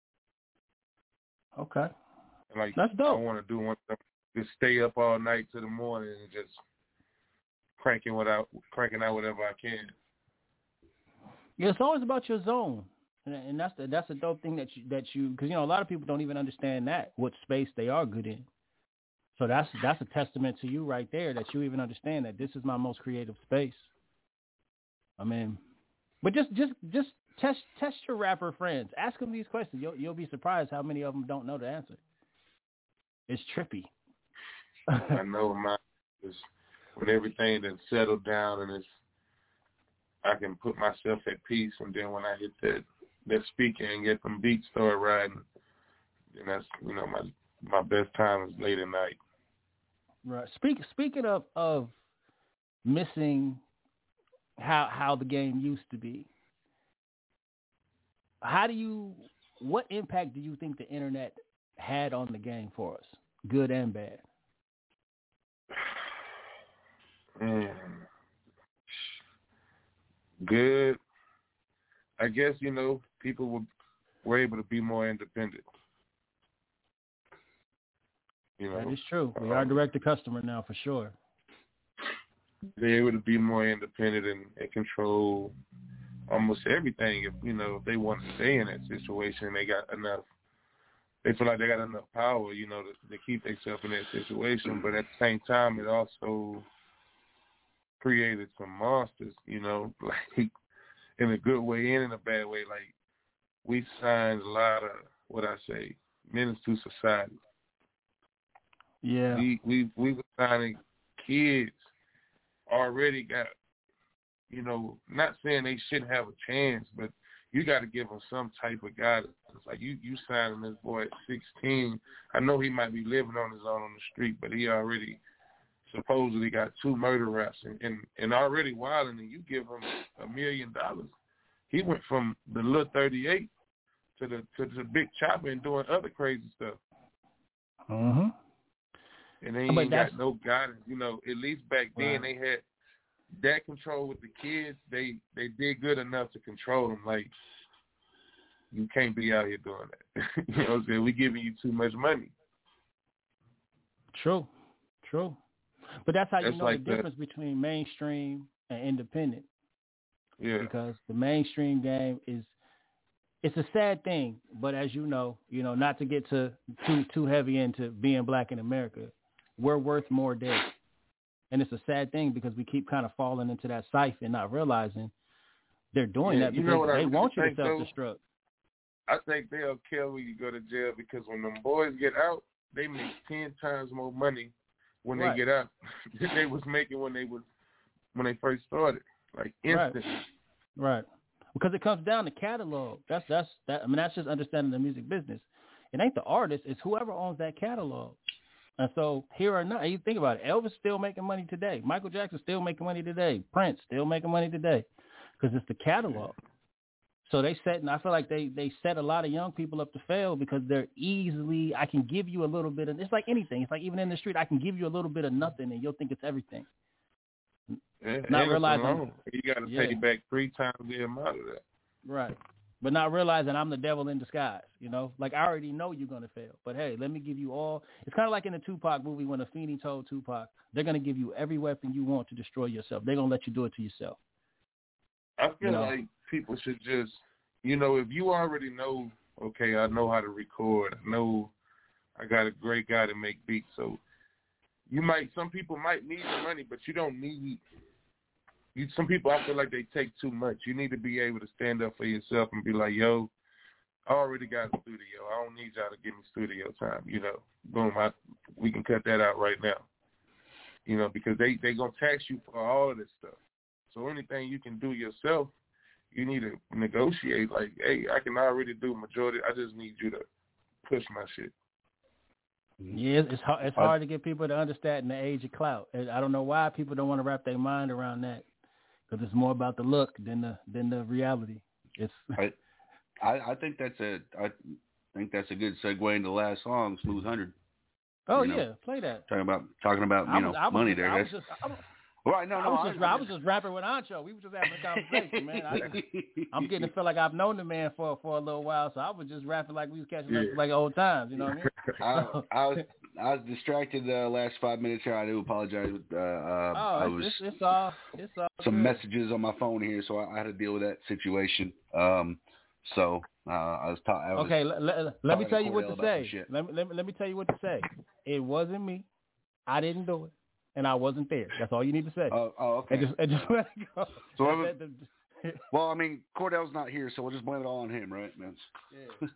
Okay, like that's dope. I want to do one. Just stay up all night to the morning and just cranking without cranking out whatever I can. Yeah, it's always about your zone, and, and that's the, that's a dope thing that you that you because you know a lot of people don't even understand that what space they are good in. So that's that's a testament to you right there that you even understand that this is my most creative space. I mean, but just just just test test your rapper friends. Ask them these questions. You'll you'll be surprised how many of them don't know the answer. It's trippy. I know my is when everything that's settled down and it's I can put myself at peace, and then when I hit that that speaker and get them beats start riding, then that's you know my my best time is late at night. Right. Speak, speaking of of missing how how the game used to be, how do you what impact do you think the internet had on the game for us, good and bad? Mm. Good. I guess, you know, people were, were able to be more independent. You know, that is true. We are direct to customer now for sure. They're able to be more independent and, and control almost everything. If, you know, if they want to stay in that situation, they got enough. They feel like they got enough power, you know, to, to keep themselves in that situation. But at the same time, it also created some monsters, you know, like in a good way and in a bad way. Like we signed a lot of what I say, menace to society. Yeah. We we we were signing kids already got, you know, not saying they shouldn't have a chance, but you got to give them some type of guidance. Like you, you signing this boy at sixteen. I know he might be living on his own on the street, but he already supposedly got two murder raps and, and, and already wilding, and you give him a million dollars. He went from the little thirty-eight to the to the big chopper and doing other crazy stuff. Mm-hmm. And they ain't got no guidance. You know, at least back then right. they had that control with the kids. They they did good enough to control them. Like, you can't be out here doing that. You know what I'm saying? We giving you too much money. True. True. But that's how that's you know like the difference that. between mainstream and independent. Yeah. Because the mainstream game is, it's a sad thing, but as you know, you know, not to get to too too heavy into being black in America, we're worth more dead. And it's a sad thing because we keep kind of falling into that siphon and not realizing they're doing yeah, that because you know they really want you to so? self-destruct. I think they'll kill when you go to jail because when them boys get out, they make ten times more money when right. they get out than they was making when they was when they first started. Like instantly. Right. right. Because it comes down to catalog. That's that's that. I mean, that's just understanding the music business. It ain't the artist; it's whoever owns that catalog. And so, here or not, you think about it. Elvis still making money today. Michael Jackson still making money today. Prince still making money today, because it's the catalog. So they set, and I feel like they they set a lot of young people up to fail because they're easily. I can give you a little bit of. It's like anything. It's like even in the street, I can give you a little bit of nothing, and you'll think it's everything. Yeah, not realizing alone. You got to yeah. pay back three times the amount of that. Right. But not realizing I'm the devil in disguise, you know? Like, I already know you're going to fail. But, hey, let me give you all. It's kind of like in the Tupac movie when Afeni told Tupac, they're going to give you every weapon you want to destroy yourself. They're going to let you do it to yourself. I feel you know? like people should just, you know, if you already know, okay, I know how to record. I know I got a great guy to make beats. So you might, some people might need the money, but you don't need You, some people, I feel like they take too much. You need to be able to stand up for yourself and be like, yo, I already got a studio. I don't need y'all to give me studio time. You know, boom, I, we can cut that out right now. You know, because they they gonna tax you for all of this stuff. So anything you can do yourself, you need to negotiate. Like, hey, I can already do majority. I just need you to push my shit. Yeah, it's hard, it's hard to get people to understand in the age of clout. I don't know why people don't want to wrap their mind around that. Because it's more about the look than the than the reality. It's I, I I think that's a I think that's a good segue into the last song, Smooth Hundred. Oh you yeah, know, play that. Talking about talking about you was, know was money just, there. I That's was just, I was, right. No, no, I was, I, just, I, I was just rapping with Ancho. We were just having a conversation, man. I just, I'm getting to feel like I've known the man for for a little while, so I was just rapping like we was catching yeah. up like old times. You know what I mean? I, I was I was distracted the uh, last five minutes here. I do apologize. Uh, uh, oh, I was it's, it's all it's all some good. messages on my phone here, so I, I had to deal with that situation. Um, so uh, I was talking. Okay, let, let, let me tell you what to say. Let me, let me let me tell you what to say. It wasn't me. I didn't do it, and I wasn't there. That's all you need to say. Uh, oh, okay. And just, and just let it go. So I was, well, I mean, Cordell's not here, so we'll just blame it all on him, right, man? Yeah.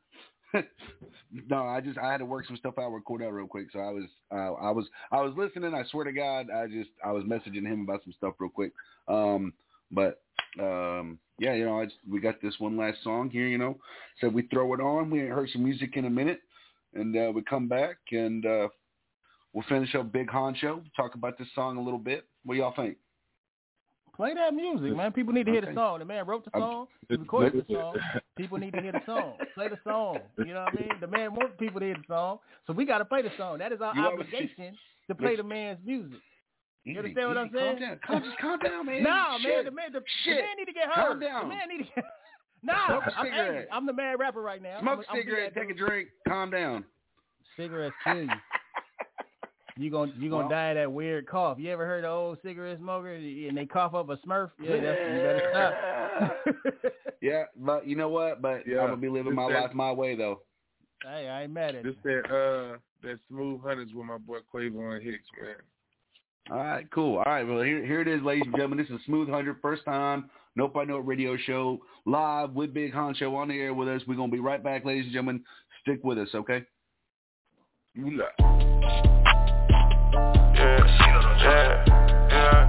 No, I just I had to work some stuff out with Cordell real quick, so I was uh, I was I was listening. I swear to God, I just I was messaging him about some stuff real quick. Um, but um, yeah, you know, I just, we got this one last song here. You know, so we throw it on. We ain't heard some music in a minute, and uh, we come back and uh, we'll finish up Big Honcho. Talk about this song a little bit. What do y'all think? Play that music, man. People need to hear okay. the song. The man wrote the song. He recorded the song. People need to hear the song. Play the song. You know what I mean? The man wants people to hear the song, so we got to play the song. That is our you obligation to play the man's music. You understand easy, what I'm saying? Calm down. Calm, just calm down, man. No, Shit. man. The man, the, the man need to get heard. Calm down. The man need to get. No, I'm angry. I'm the mad rapper right now. Smoke I'm, a cigarette. I'm take a drink. Calm down. Cigarettes kill you. You gonna you gonna well, die of that weird cough. You ever heard of old cigarette smoker and they cough up a Smurf? Yeah, that's you better stop. Yeah, but you know what? But yeah, I'm gonna be living my that, life my way though. Hey, I ain't mad at this you. That uh that Smooth Hundreds with my boy Quavon Hicks, man. All right, cool. All right, well here here it is, ladies and gentlemen. This is Smooth Hundred, first time Nope I Know It radio show live with Big Honcho on the air with us. We're gonna be right back, ladies and gentlemen. Stick with us, okay? You lie. Yeah, yeah, yeah.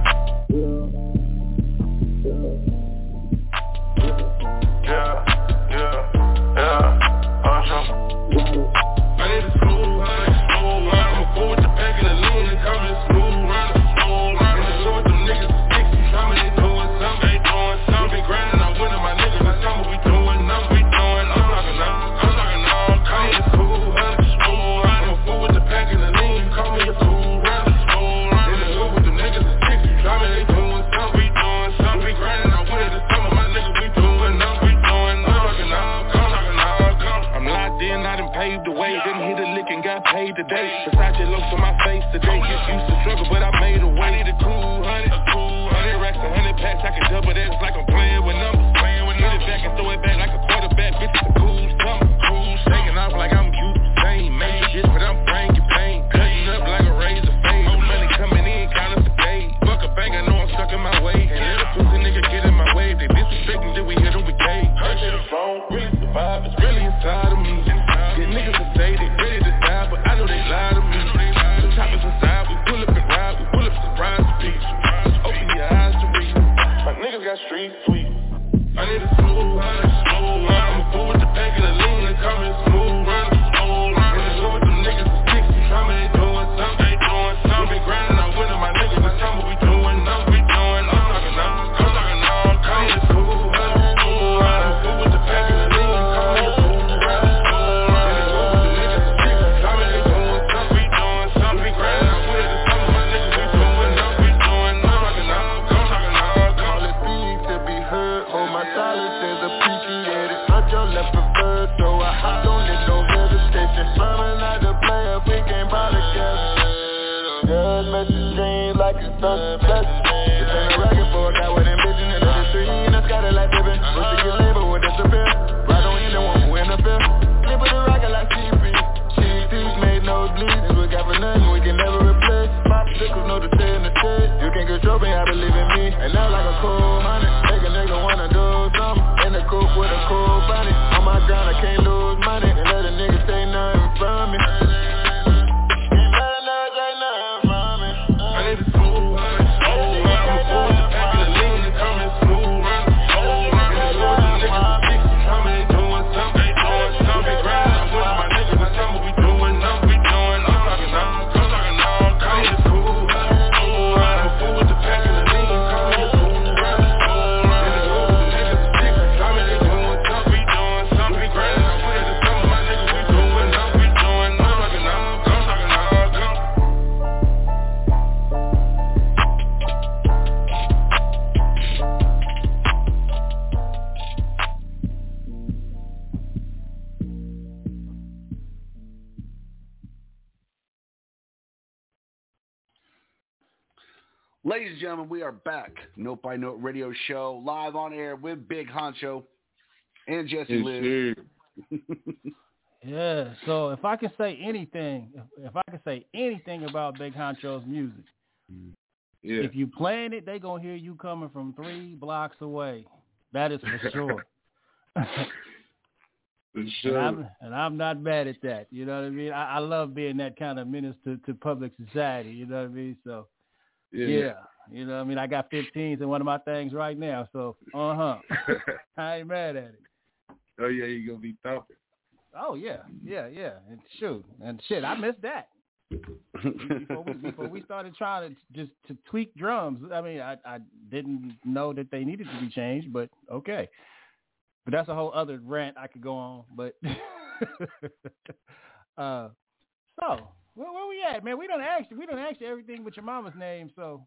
Yeah, yeah, yeah. Awesome. I need a smooth ride, smooth ride. I'm a fool with the pack and the lean and coming smooth ride, smooth ride. I'm just with them niggas sixty, tell me they doing something, they doing something. Been grinding, I'm winning my niggas. I tell me we doing nothing, we doing. I'm talking now, I'm talking now. I need a smooth ride, smooth ride. I'm a fool with the pack and the lean, call me a smooth ride, smooth ride. In the hood with them niggas sixty, tell me they doing something, we doing something. Been grinding, I'm winning the summer, my niggas we doing nothing, we doing. I'm talking now, I'm talking now. I'm locked in, I done paved the way. Didn't hit a lick and got paid today. Versace looks on my face today. Used used to struggle, but I made a way. I need a cool hundred, a cool hundred racks, a hundred packs. I can double that. It's like I'm playing with numbers. Playing with numbers. Hit it back and throw it back like a quarterback. Bitch, it's a cool summer. Cool shaking off like I'm cute. Same major shit, but I'm Frankie Payne. Cutting up like a razor fade. No money coming in, count us a day. Fuck a bank, I know I'm stuck in my way. And let a pussy nigga get in my way. If they disrespecting, then we hit them with cake. Her shit is wrong, really survive. It's really inside of me. Yeah, niggas will say they ready to die, but I know they lie to me. The choppers inside, we pull up and ride, we pull up surprise the beach. Open your eyes to read. My niggas got street sweet. I need a smooth ride, smooth ride. I'm a fool with the pack and the lean and coming smooth ride, smooth ride. In the hood with them niggas sixty, tell me they doing something, they doing something. Been grinding, I'm winning my niggas. I tell me we doing nothing, we doing. I'm talking now, I'm talking now. I need a smooth ride, smooth ride. I'm a fool with the pack and the lean and coming smooth ride, smooth ride. In the hood with them niggas sixty, tell me they doing something, we doing something. Been grinding, I'm winning the summer, my niggas we doing nothing, we doing. I'm talking now, I'm talking now. Call it big to be heard. Hold my silence as appreciated. I just left preferred, so I hopped on it, no hesitation. Mama not the player, we came by together. Good message dreams like it's something blessed. This ain't a record for a guy with ambition and the three and I got it like Pippin. Wish to get labor with disappear. Ride on anyone who interfere. Slip with the rocket like C P. Cheese teeth made no bleeds. We got for nothing we can never replace. Popsicles know to stay in the shade. You can control me, I believe in me. And now like a cool honey. Make a nigga wanna do something. In the coupe with a cool bunny. On my ground I can't lose money. And let a nigga say nothing from me. I need a smooth ride, smooth ride. I'm a fool with the pack and the lean and coming smooth ride, smooth ride. In the hood with them niggas sixty, tell me they doing something, they doing something. Been grinding, I'm winning my niggas. I tell me we doing nothing, we doing. I'm talking now, I'm talking now. I need a smooth ride, smooth ride. I'm a fool with the pack and the lean and coming smooth ride, smooth ride. In the hood with them niggas sixty, tell me they doing something, we doing something. Been grinding, I'm winning the summer, my niggas we doing nothing, we doing. I'm talking now, I'm talking now. Ladies and gentlemen, we are back. Note by Note Radio Show, live on air with Big Honcho and Jesse Liv. Yeah, so if I can say anything, if I can say anything about Big Honcho's music, yeah. If you playing it, they gonna hear you coming from three blocks away. That is for sure. For sure. And I'm, and I'm not mad at that. You know what I mean? I, I love being that kind of menace to, to public society. You know what I mean? So. Yeah. yeah, you know what I mean? I got fifteens in one of my things right now, so uh-huh. I ain't mad at it. Oh, yeah, you're going to be thumping. Oh, yeah, yeah, yeah. And shoot, and shit, I missed that. before, we, before we started trying to just to tweak drums, I mean, I, I didn't know that they needed to be changed, but okay. But that's a whole other rant I could go on, but uh, so... Where, where we at, man? We don't ask you. We don't ask you everything with your mama's name, so.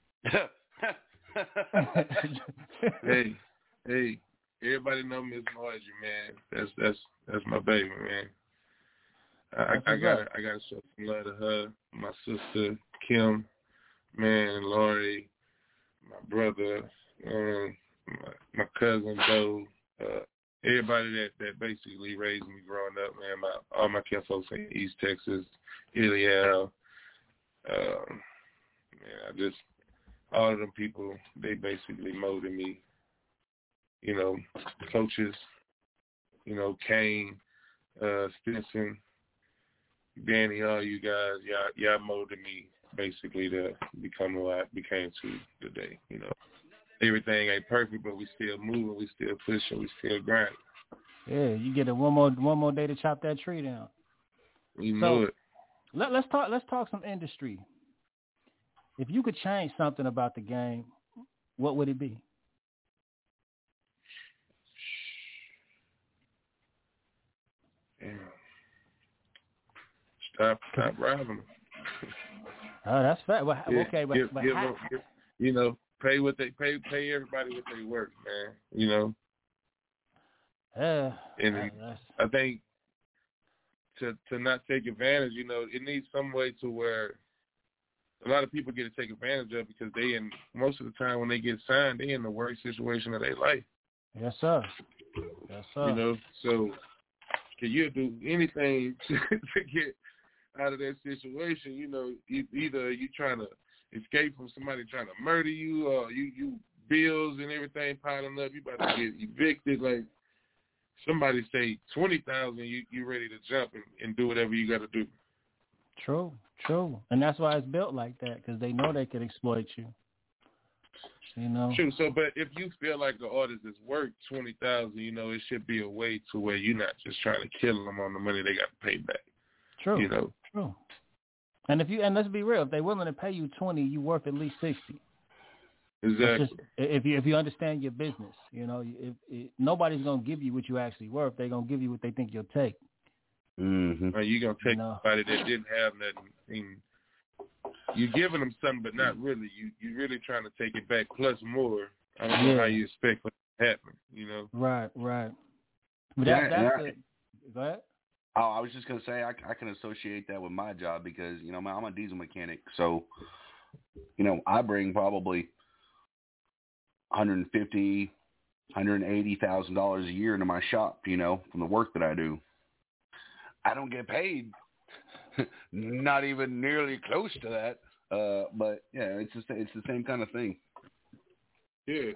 hey, hey, everybody know Miss Margie, man. That's that's that's my baby, man. I, I gotta I gotta show some love to her, my sister Kim, man, Lori, my brother, um, my, my cousin Bo. Uh, Everybody that, that basically raised me growing up, man, my, all my kin folks in East Texas, Ilial, um, man, I just, all of them people, they basically molded me, you know, coaches, you know, Kane, uh, Stinson, Danny, all you guys, y'all, y'all molded me basically to become who I became to today. You know, everything ain't perfect, but we still moving, we still pushing, we still grinding. Yeah, you get a one more one more day to chop that tree down. You so, know it. Let, let's talk. Let's talk some industry. If you could change something about the game, what would it be? Yeah. Stop, stop robbing them. Oh, that's fair. Well, yeah, okay, but, give, but give how, them, give, you know, pay what they pay. Pay everybody what they work, man. You know. Uh, and uh, I think to to not take advantage, you know, it needs some way to where a lot of people get to take advantage of because they in most of the time when they get signed, they in the worst situation of their life. Yes, sir. Yes, sir. You know, so can you do anything to, to get out of that situation? You know, you, either you trying to escape from somebody trying to murder you, or you you bills and everything piling up. You about to get evicted. Like somebody say twenty thousand, you you ready to jump and, and do whatever you got to do. True, true, and that's why it's built like that because they know they could exploit you. You know. True. So, but if you feel like the artist is worth twenty thousand, you know, it should be a way to where you're not just trying to kill them on the money they got to pay back. True. You know. True. And if you and let's be real, if they're willing to pay you twenty, you worth at least sixty. Exactly. Just, if you if you understand your business, you know, if, if nobody's gonna give you what you actually worth, they're gonna give you what they think you'll take. Mm-hmm. Or you're gonna take you know? somebody that didn't have nothing. And you're giving them something, but not really. You you're really trying to take it back plus more. I don't know Yeah. how you expect what to happen. You know. Right. Right. But Yeah, that, that's yeah. the, go ahead. Oh, I was just gonna say I, I can associate that with my job because you know I'm a diesel mechanic, so you know I bring probably one hundred fifty, one hundred eighty thousand dollars a year into my shop, you know, from the work that I do. I don't get paid, not even nearly close to that. Uh, but yeah, it's just it's the same kind of thing. Yeah.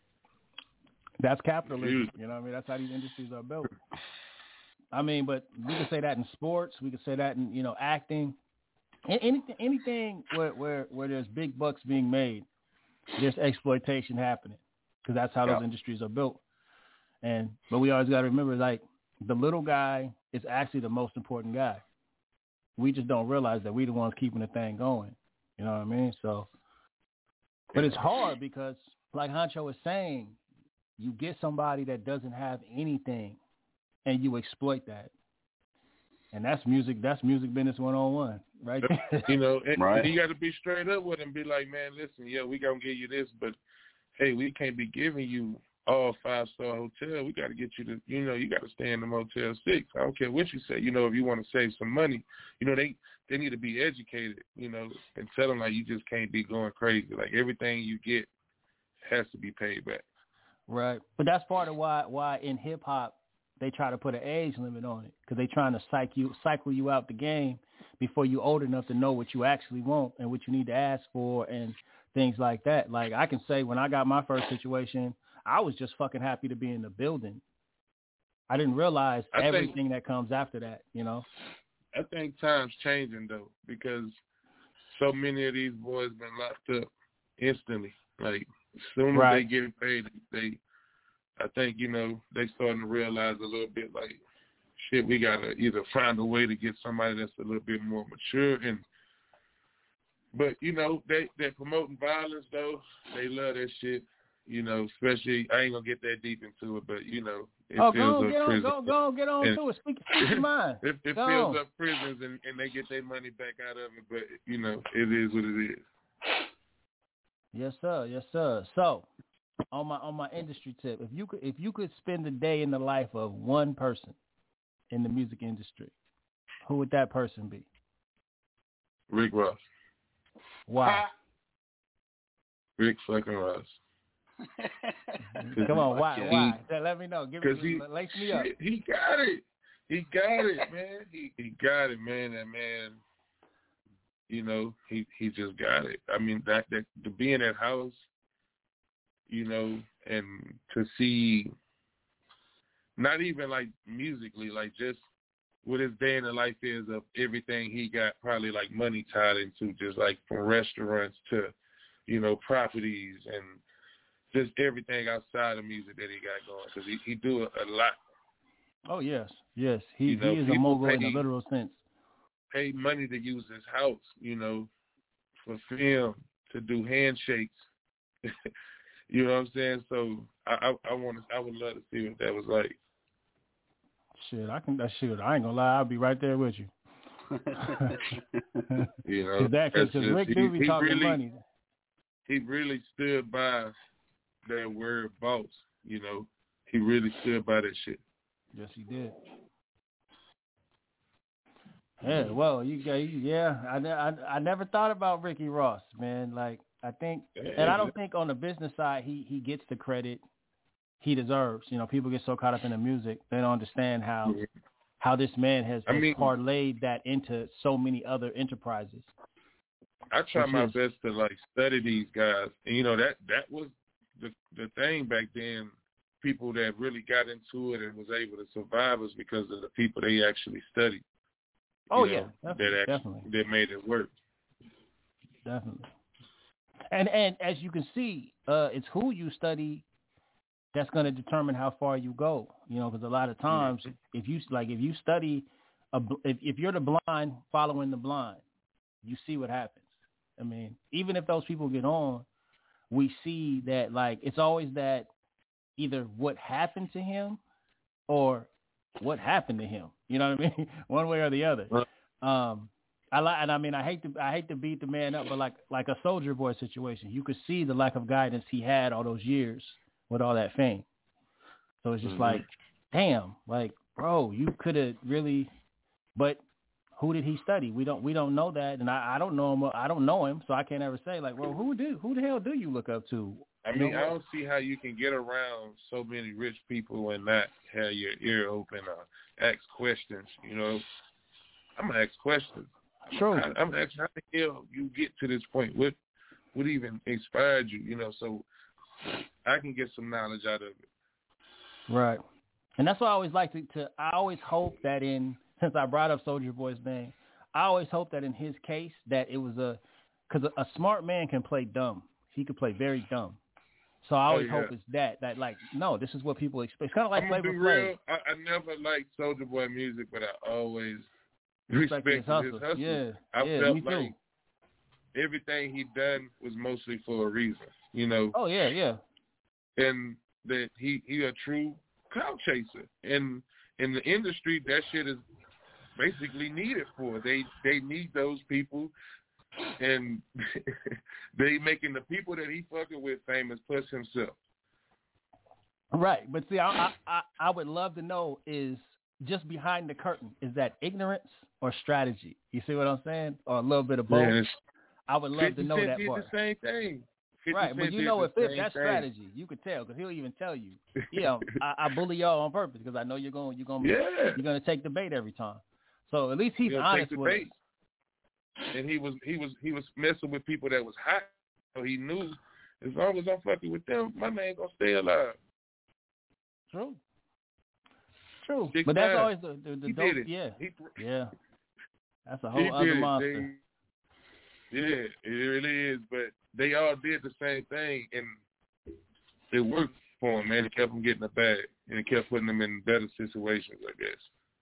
That's capitalism. You know what I mean? That's how these industries are built. I mean, but we can say that in sports. We can say that in, you know, acting. Anything, anything where, where, where there's big bucks being made, there's exploitation happening because that's how Yeah. those industries are built. And but we always got to remember, like, the little guy is actually the most important guy. We just don't realize that we the ones keeping the thing going. You know what I mean? So, but it's hard because, like Honcho was saying, you get somebody that doesn't have anything, and you exploit that. And that's music. That's music business one on one, right? You know, and Right. you got to be straight up with them. Be like, man, listen, yeah, we gonna give you this, but hey, we can't be giving you all five star hotel. We got to get you to, you know, you got to stay in the Motel Six. I don't care what you say. You know, if you want to save some money, you know, they they need to be educated. You know, and tell them like you just can't be going crazy. Like everything you get has to be paid back. Right. But that's part of why why in hip hop they try to put an age limit on it because they're trying to cycle you cycle you out the game before you're old enough to know what you actually want and what you need to ask for and things like that. Like I can say when I got my first situation, I was just fucking happy to be in the building. I didn't realize I think- everything that comes after that, you know? I think time's changing though because so many of these boys been locked up instantly. Like as soon as Right. they get paid, they, I think you know they starting to realize a little bit like, shit, we gotta either find a way to get somebody that's a little bit more mature and. But you know they they're promoting violence though. They love that shit. You know, especially I ain't gonna get that deep into it, but you know, it Oh, fills go on, up get on, prisons. go, go on, get on And- to it. Speak, speak your mind. It, it Go fills on. up prisons and, and they get their money back out of it, but you know, it is what it is. Yes, sir. Yes, sir. So, on my on my industry tip, if you could if you could spend a day in the life of one person in the music industry, who would that person be? Rick Ross. Why? Rick fucking Ross. Come on, why? He- Why? Tell- Let me know. Give Because me, he, lace me up. shit, he got it. He got it, man. He he got it, man. That man, you know, he he just got it. I mean, that that to be in that house, you know, and to see, not even like musically, like just what his day in the life is of everything he got probably like money tied into, just like from restaurants to, you know, properties and just everything outside of music that he got going, because he, he do a, a lot. Oh, yes. Yes. He, you know, he is a mogul in a literal sense. Pay money to use his house, you know, for film, to do handshakes. You know what I'm saying? So I, I, I want to, I would love to see what that was like. Shit, I can. That shit. I ain't gonna lie. I'll be right there with you. You know, that because Rick do be talking really, money. He really stood by that word boss. You know, he really stood by that shit. Yes, he did. Yeah, well, you got, yeah. I, I, I never thought about Ricky Ross, man. Like, I think, and I don't think on the business side he he gets the credit he deserves. You know, people get so caught up in the music, they don't understand how yeah. how this man has, has I mean, parlayed that into so many other enterprises. I try my is, best to like study these guys, and you know that that was the the thing back then. People that really got into it and was able to survive was because of the people they actually studied. Oh you yeah, know, definitely, that actually, definitely. that made it work. Definitely. And and as you can see, uh, it's who you study that's going to determine how far you go. You know, because a lot of times, mm-hmm. if you like, if you study, a, if if you're the blind following the blind, you see what happens. I mean, even if those people get on, we see that like it's always that either what happened to him or what happened to him. You know what I mean? One way or the other. Um, I like, and I mean, I hate to, I hate to beat the man up, but like, like a Soulja Boy situation, you could see the lack of guidance he had all those years with all that fame. So it's just mm-hmm. like, damn, like, bro, you could have really, but who did he study? We don't, we don't know that, and I, I don't know him. I don't know him, so I can't ever say like, well, who do, who the hell do you look up to? I mean, you know I don't see how you can get around so many rich people and not have your ear open or ask questions. You know, I'm gonna ask questions. True. I, I'm asking how the hell you get to this point. What, what even inspired you? You know, so I can get some knowledge out of it. Right, and that's why I always like to. to I always hope that in since I brought up Soulja Boy's name, I always hope that in his case that it was a because a, a smart man can play dumb. He could play very dumb. So I always oh, yeah. hope it's that, that like, no, this is what people expect. It's kind of like Flavor Flav. I, I never liked Soulja Boy music, but I always respected his hustle. His hustle. Yeah, I yeah, felt me like too. everything he done was mostly for a reason, you know. Oh, yeah, yeah. And that he, he a true clout chaser. And in the industry, that shit is basically needed for. They, they need those people. And they making the people that he fucking with famous plus himself. Right, but see, I, I I would love to know is just behind the curtain, is that ignorance or strategy? You see what I'm saying? Or a little bit of both? Yes. I would love to know that did part. The same thing. Right, but you know if it, that's strategy, you could tell because he'll even tell you, yeah, I, I bully y'all on purpose because I know you're going you're going yeah. you're going to take the bait every time. So at least he's honest with it. And he was he was he was messing with people that was hot, so he knew as long as I'm fucking with them, my man gonna stay alive. True, true. Big but that's time. always the the, the dope. Did it. Yeah, he, yeah. That's a whole other it. monster. They, yeah, it really is. But they all did the same thing, and it worked for him, man. It kept him getting the bag, and it kept putting him in better situations, I guess.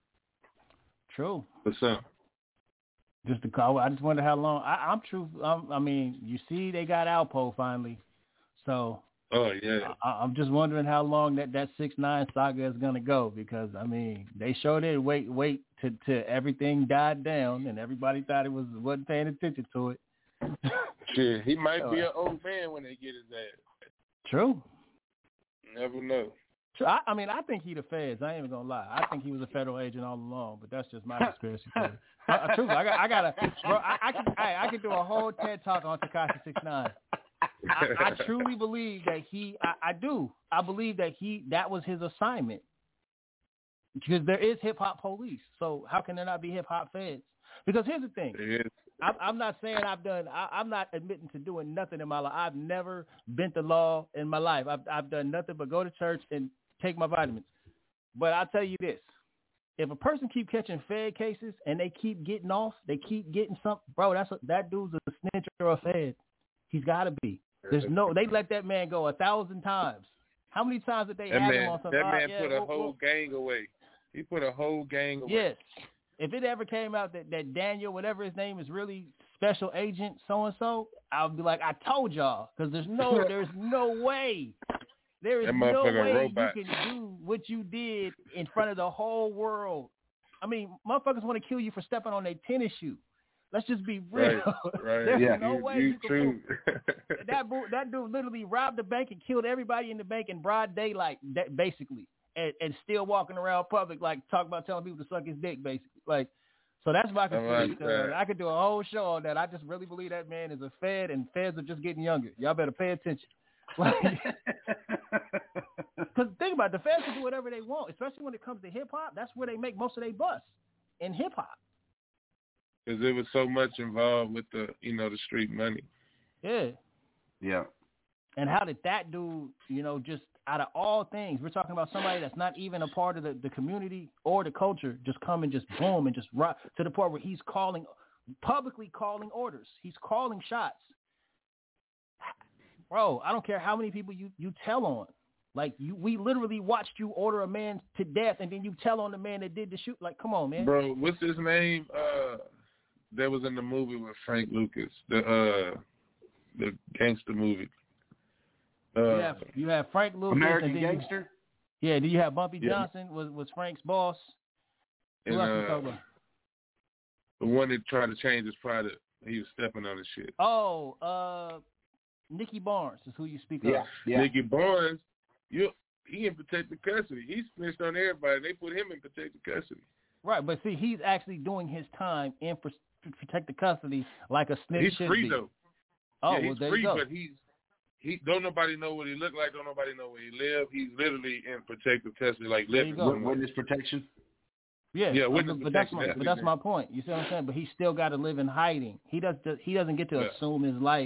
True. For some. Just to call, I just wonder how long. I, I'm true. I'm, I mean, you see, they got Alpo finally, so. Oh yeah. I, I'm just wondering how long that that six nine saga is gonna go because I mean they showed it. Wait, wait to to everything died down and everybody thought it was wasn't paying attention to it. Shit, he might be an old man when they get his ass. True. Never know. True. I, I mean, I think he the feds. I ain't even gonna lie. I think he was a federal agent all along, but that's just my conspiracy theory. Uh, true. I got. I got a. Bro, I, I can. I, I can do a whole TED talk on Tekashi six nine. I, I truly believe that he. I, I do. I believe that he. That was his assignment. Because there is hip hop police. So how can there not be hip hop feds? Because here's the thing. I'm, I'm not saying I've done. I, I'm not admitting to doing nothing in my life. I've never bent the law in my life. I've, I've done nothing but go to church and take my vitamins. But I'll tell you this. if a person keep catching Fed cases and they keep getting off, they keep getting something, bro, that's a, that dude's a snitch or a Fed. He's got to be. There's no, they let that man go a thousand times. How many times did they that have man, him on something? That man oh, yeah, put a well, whole well, gang away. He put a whole gang away. Yes. If it ever came out that, that Daniel, whatever his name is, really special agent so-and-so, I would be like, I told y'all. Because there's no, there's no way. There is no way robot. You can do what you did in front of the whole world. I mean, motherfuckers want to kill you for stepping on their tennis shoe. Let's just be real. Right, right. There's yeah. no you, way you, you can true. that, that dude literally robbed the bank and killed everybody in the bank in broad daylight, that, basically, and, and still walking around public like talk about telling people to suck his dick, basically. Like, so that's my conspiracy. Oh, I could do a whole show on that. I just really believe that man is a Fed, and Feds are just getting younger. Y'all better pay attention. Because think about it, the Feds can do whatever they want, especially when it comes to hip hop. That's where they make most of their buzz, in hip hop. Because there was so much involved with the, you know, the street money. Yeah. Yeah. And how did that dude, you know, just out of all things, we're talking about somebody that's not even a part of the, the community or the culture, just come and just boom and just rock to the point where he's calling, publicly calling orders. He's calling shots. Bro, I don't care how many people you, you tell on. Like, you, we literally watched you order a man to death, and then you tell on the man that did the shoot. Like, come on, man. Bro, what's his name? Uh, that was in the movie with Frank Lucas, the uh, the gangster movie. Uh, you, have, you have Frank Lucas. American and then Gangster? You, yeah, do you have Bumpy yeah. Johnson, was, was Frank's boss? Who and, else uh, you talking about? The one that tried to change his product. He was stepping on his shit. Oh, uh, Nicky Barnes is who you speak yeah. of. Yeah. Nicky Barnes, you, he in protective custody. He snitched on everybody. They put him in protective custody. Right, but see, he's actually doing his time in for, protective custody like a snitch He's should free be. though. Oh, yeah, he's well, there free, you go. but he's he don't nobody know what he look like. Don't nobody know where he live. He's literally in protective custody, like living. Witness protection. Yeah, yeah, witness but, but that's protection. my, but that's my point. You see what I'm saying? But he still got to live in hiding. He does. He doesn't get to yeah. assume his life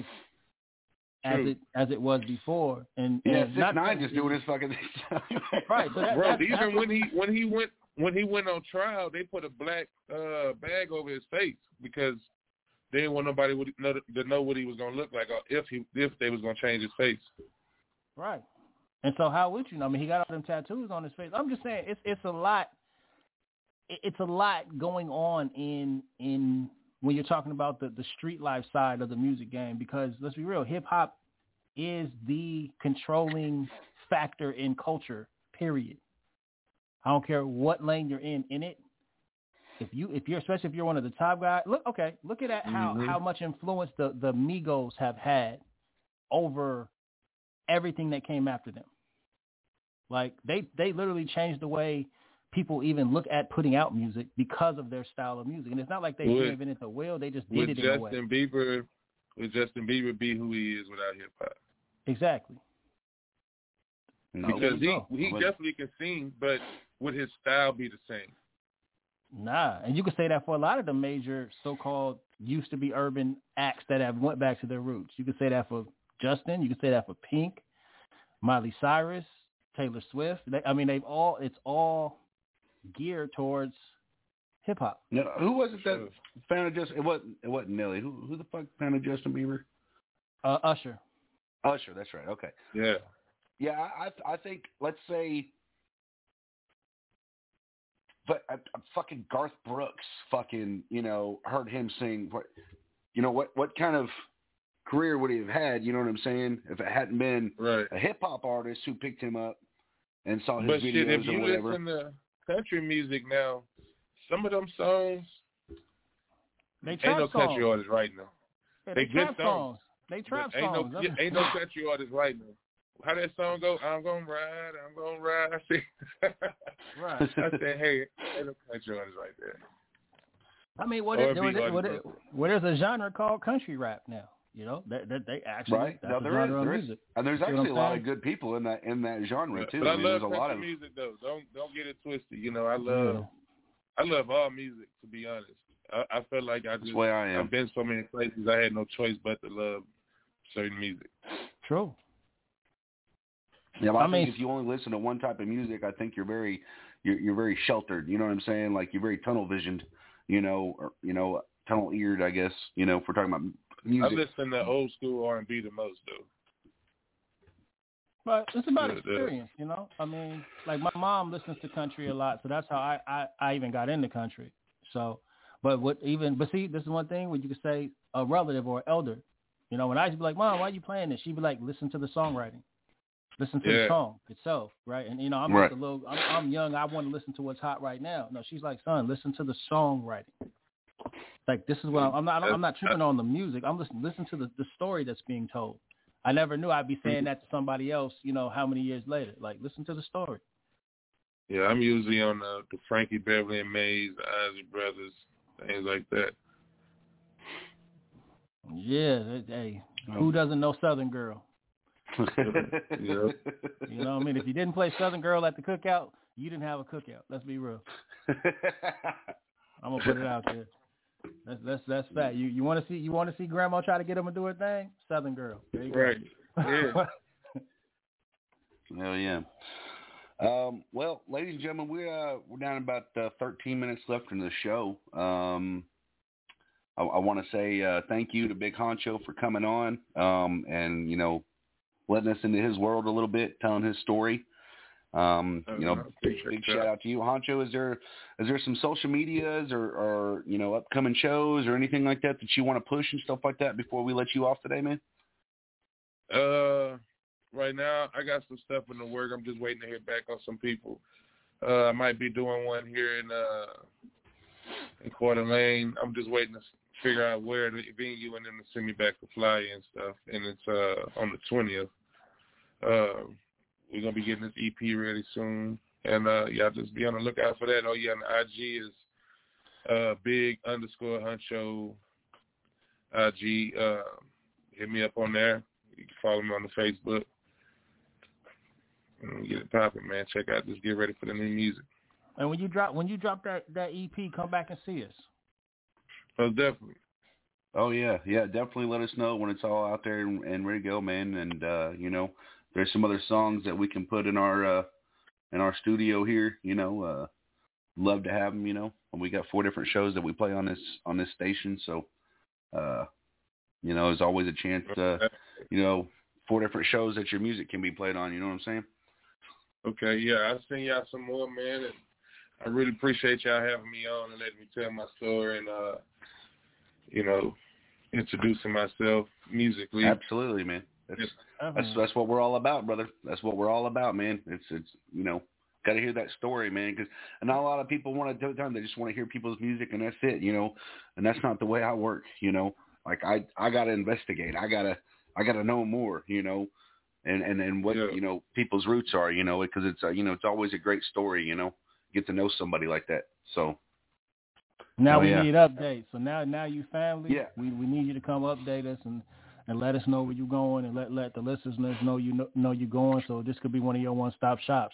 as True. it as it was before. And yeah, and six not, nine just doing his fucking thing. Right, so that, bro. that's, even that's when he when he went when he went on trial, they put a black uh, bag over his face because they didn't want nobody would know, to know what he was gonna look like, or if he if they was gonna change his face. Right. And so how would you know? I mean, he got all them tattoos on his face. I'm just saying, it's it's a lot. It's a lot going on in in when you're talking about the, the street life side of the music game, because let's be real, hip hop is the controlling factor in culture, period. I don't care what lane you're in in it. If you if you're especially if you're one of the top guys, look okay, look at that, how mm-hmm. how much influence the, the Migos have had over everything that came after them. Like they, they literally changed the way people even look at putting out music because of their style of music. And it's not like they would, invented the wheel, they just did would it in Justin a way. Bieber, would Justin Bieber be who he is without hip hop? Exactly. No, because he, go. he definitely can sing, but would his style be the same? Nah. And you could say that for a lot of the major so-called used to be urban acts that have went back to their roots. You could say that for Justin. You could say that for Pink, Miley Cyrus, Taylor Swift. They, I mean, they've all, it's all geared towards hip hop. No, who was it that founded Justin? It wasn't, it wasn't Nelly. Who, who the fuck founded Justin Bieber? Uh, Usher. Usher, that's right. Okay. Yeah. Yeah, I, I think, let's say, but uh, fucking Garth Brooks fucking, you know, heard him sing. What, you know, what, what kind of career would he have had, you know what I'm saying, if it hadn't been right. a hip-hop artist who picked him up and saw his but videos shit, if or you whatever. listen to country music now, some of them songs, they ain't trap no songs. country artists right now. Yeah, they they good trap songs. songs. They trap ain't songs. No, ain't no country artists right now. How that song go? I'm gonna ride, I'm gonna ride. I said, right. I said, hey, ain't no country artists right there. I mean, what, is, what, is, what, is, what is a genre called country rap now? You know, that that they actually right. That's No, a there genre is, there of is, music. and there's you actually a lot saying? of good people in that in that genre but, too. But I, I mean, love there's a lot of music though. Don't don't get it twisted. You know, I love yeah. I love all music, to be honest. I, I feel like I just That's the way I am. I've been so many places. I had no choice but to love certain music. True. Yeah, well, I, I mean, think if you only listen to one type of music, I think you're very, you're, you're very sheltered. You know what I'm saying? Like you're very tunnel visioned. You know, or you know, tunnel eared. I guess. You know, if we're talking about music. I listen to old school R and B the most, though. But it's about yeah, experience, you know. I mean, like my mom listens to country a lot, so that's how I, I, I even got into country. So, but what even, but see, this is one thing where you could say a relative or elder. You know, when I used to be like, Mom, why are you playing this? She'd be like, listen to the songwriting, listen to yeah. the song itself, right? And you know, I'm right. just a little, I'm, I'm young. I want to listen to what's hot right now. No, she's like, son, listen to the songwriting. Like this is what I'm, I'm not. I'm not tripping on the music. I'm listening. Listen to the, the story that's being told. I never knew I'd be saying that to somebody else, you know, how many years later. Like, listen to the story. Yeah, I'm usually on the, the Frankie Beverly and Mays, the Isley Brothers, things like that. Yeah, hey, who doesn't know Southern Girl? yeah. You know what I mean? If you didn't play Southern Girl at the cookout, you didn't have a cookout. Let's be real. I'm gonna put it out there. That's that's that's that. You you want to see you want to see Grandma try to get him to do her thing? Southern Girl. There you right. go. Yeah. Hell yeah. Um, well, ladies and gentlemen, we're uh, we're down about uh, thirteen minutes left in the show. Um, I, I want to say uh, thank you to Big Honcho for coming on um, and you know letting us into his world a little bit, telling his story. Um, you know, big, big shout out to you, Honcho. Is there is there some social medias or, or you know upcoming shows or anything like that that you want to push and stuff like that before we let you off today, man? Uh, right now I got some stuff in the work. I'm just waiting to hear back on some people. Uh, I might be doing one here in uh in Coeur d'Alene. I'm just waiting to figure out where the venue and then to send me back the flyer and stuff. And it's uh on the twentieth. Uh. We're going to be getting this E P ready soon. And, uh, y'all just be on the lookout for that. Oh, yeah, and the I G is uh, big underscore Honcho I G. Uh, hit me up on there. You can follow me on the Facebook. And get it popping, man. Check out this. Get ready for the new music. And when you drop when you drop that, that E P, come back and see us. Oh, definitely. Oh, yeah. Yeah, definitely let us know when it's all out there and, and ready to go, man. And, uh, you know, there's some other songs that we can put in our uh, in our studio here. You know, uh, love to have them. You know, and we got four different shows that we play on this on this station. So, uh, you know, there's always a chance. Uh, you know, four different shows that your music can be played on. You know what I'm saying? Okay, yeah, I'll send y'all some more, man. And I really appreciate y'all having me on and letting me tell my story and uh, you know, introducing myself musically. Absolutely, man. That's, that's that's what we're all about, brother. That's what we're all about, man. It's it's you know, got to hear that story, man. Because not a lot of people want to do it. They just want to hear people's music and that's it, you know. And that's not the way I work, you know. Like I I gotta investigate. I gotta I gotta know more, you know, and and and what yeah. you know people's roots are, you know, because it's uh, you know it's always a great story, you know. Get to know somebody like that. So now oh, we yeah. need updates. So now now you family. Yeah. We we need you to come update us and. And let us know where you're going, and let let the listeners know you know, know you're going. So this could be one of your one-stop shops.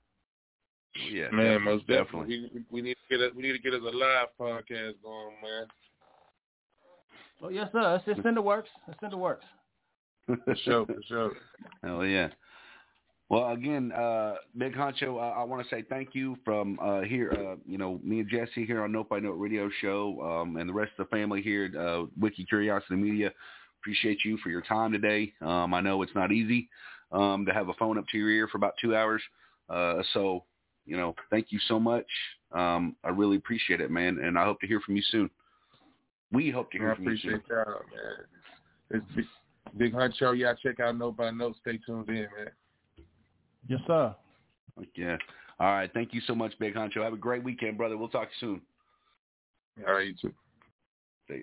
Yeah, man, most definitely. definitely. We, we need to get a, we need to get us a live podcast going, man. Oh yes, sir. It's, it's in the works. It's in the works. For sure, for sure. Hell yeah. Well, again, uh, Big Honcho, I, I want to say thank you from uh, here, uh, you know, me and Jesse here on Note by Note Radio Show, um, and the rest of the family here at uh, Wiki Curiosity Media. Appreciate you for your time today. Um, I know it's not easy um, to have a phone up to your ear for about two hours. Uh, so, you know, thank you so much. Um, I really appreciate it, man. And I hope to hear from you soon. We hope to hear I from you soon. I appreciate y'all, man. It's Big, Big Honcho. Y'all check out Note by Note. Stay tuned in, man. Yes, sir. Yeah. All right. Thank you so much, Big Honcho. Have a great weekend, brother. We'll talk soon. All right, you too. Stay.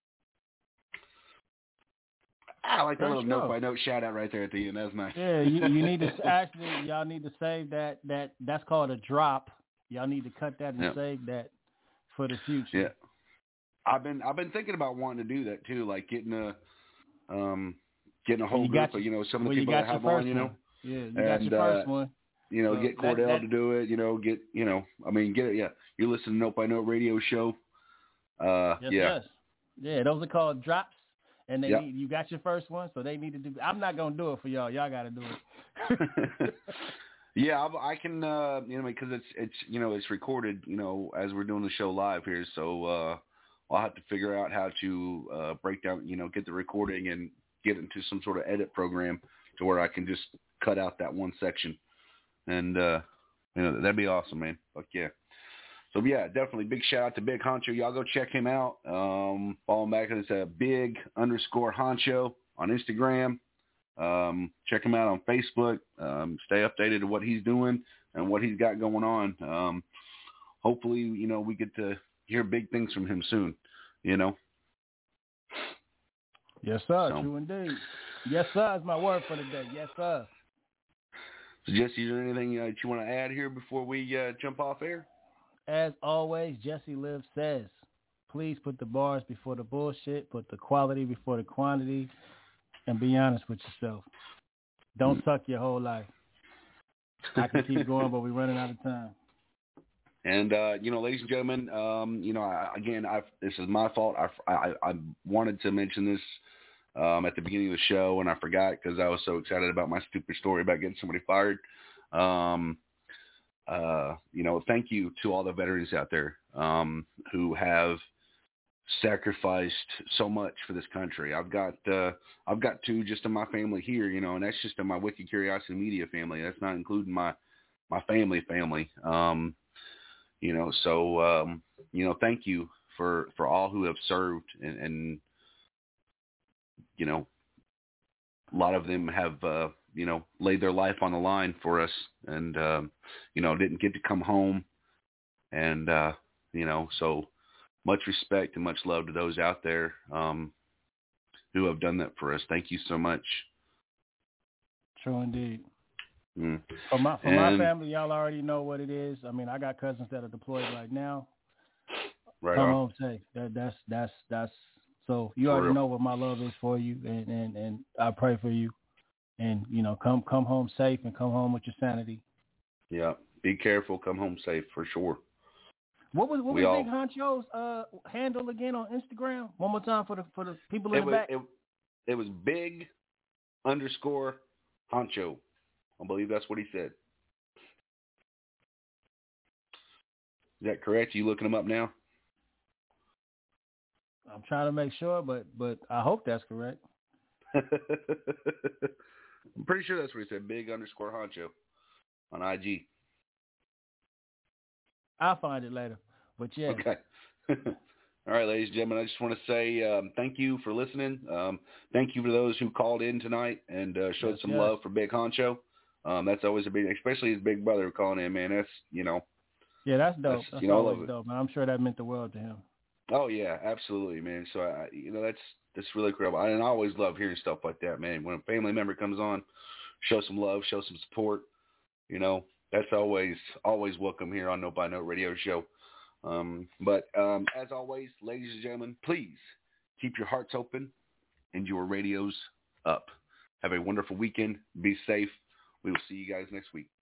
I like that little note by note shout out right there at the end. That's nice. Yeah, you, you need to actually, y'all need to save that. That that's called a drop. Y'all need to cut that and yep. save that for the future. Yeah, I've been I've been thinking about wanting to do that too, like getting a um getting a whole group your, of you know some of well, the people that have on, you know. One. Yeah, you and, got your first uh, one. You know, so get Cordell that, that, to do it. You know, get you know, I mean, get it. Yeah, you're listening to Note by Note Radio Show. Uh, yes, yeah, yes. yeah, those are called drops. And they yep. need, you got your first one, so they need to do. I'm not gonna do it for y'all. Y'all got to do it. Yeah, I, I can, uh, you know, because it's, it's, you know, it's recorded, you know, as we're doing the show live here. So uh, I'll have to figure out how to uh, break down, you know, get the recording and get into some sort of edit program to where I can just cut out that one section. And, uh, you know, that'd be awesome, man. Fuck yeah. So, yeah, definitely big shout out to Big Honcho. Y'all go check him out. Um, follow him back. It's a big underscore Honcho on Instagram. Um, check him out on Facebook. Um, stay updated to what he's doing and what he's got going on. Um, hopefully, you know, we get to hear big things from him soon, you know? Yes, sir. So. True indeed. Yes, sir is my word for the day. Yes, sir. So, Jesse, is there anything uh, that you want to add here before we uh, jump off air? As always, Jesse Live says, please put the bars before the bullshit, put the quality before the quantity, and be honest with yourself. Don't mm. suck your whole life. I can keep going, but we're running out of time. And, uh, you know, ladies and gentlemen, um, you know, I, again, I've, this is my fault. I, I, I wanted to mention this um, at the beginning of the show, and I forgot because I was so excited about my stupid story about getting somebody fired. Um, uh, you know, thank you to all the veterans out there um, who have sacrificed so much for this country. I've got uh, I've got two just in my family here, you know, and that's just in my Wicked Curiosity Media family. That's not including my my family family. Um, you know, so um, you know, thank you for, for all who have served, and, and you know, a lot of them have uh, you know, laid their life on the line for us, and um, you know, didn't get to come home, and uh, you know, so. Much respect and much love to those out there um, who have done that for us. Thank you so much. True indeed. Mm. For my for and, my family, y'all already know what it is. I mean, I got cousins that are deployed right now. Right Come on. home safe. That, that's that's that's. So you for already real. know what my love is for you, and, and, and I pray for you. And you know, come come home safe and come home with your sanity. Yeah. Be careful. Come home safe for sure. What was what we was all, Big Honcho's uh, handle again on Instagram? One more time for the for the people in the was, back. It, it was big underscore Honcho. I believe that's what he said. Is that correct? Are you looking him up now? I'm trying to make sure, but but I hope that's correct. I'm pretty sure that's what he said. Big underscore Honcho on I G. I'll find it later. But yeah. Okay. All right, ladies and gentlemen, I just want to say um, thank you for listening. Um, thank you for those who called in tonight and uh, showed yes, some yes. love for Big Honcho. Um, that's always a big, especially his big brother calling in, man. That's, you know. Yeah, that's dope. That's, that's you know, always dope, man. I'm sure that meant the world to him. Oh, yeah, absolutely, man. So, I, you know, that's that's really incredible. I, and I always love hearing stuff like that, man. When a family member comes on, show some love, show some support, you know. That's always, always welcome here on Note by Note Radio Show. Um, but um, as always, ladies and gentlemen, please keep your hearts open and your radios up. Have a wonderful weekend. Be safe. We will see you guys next week.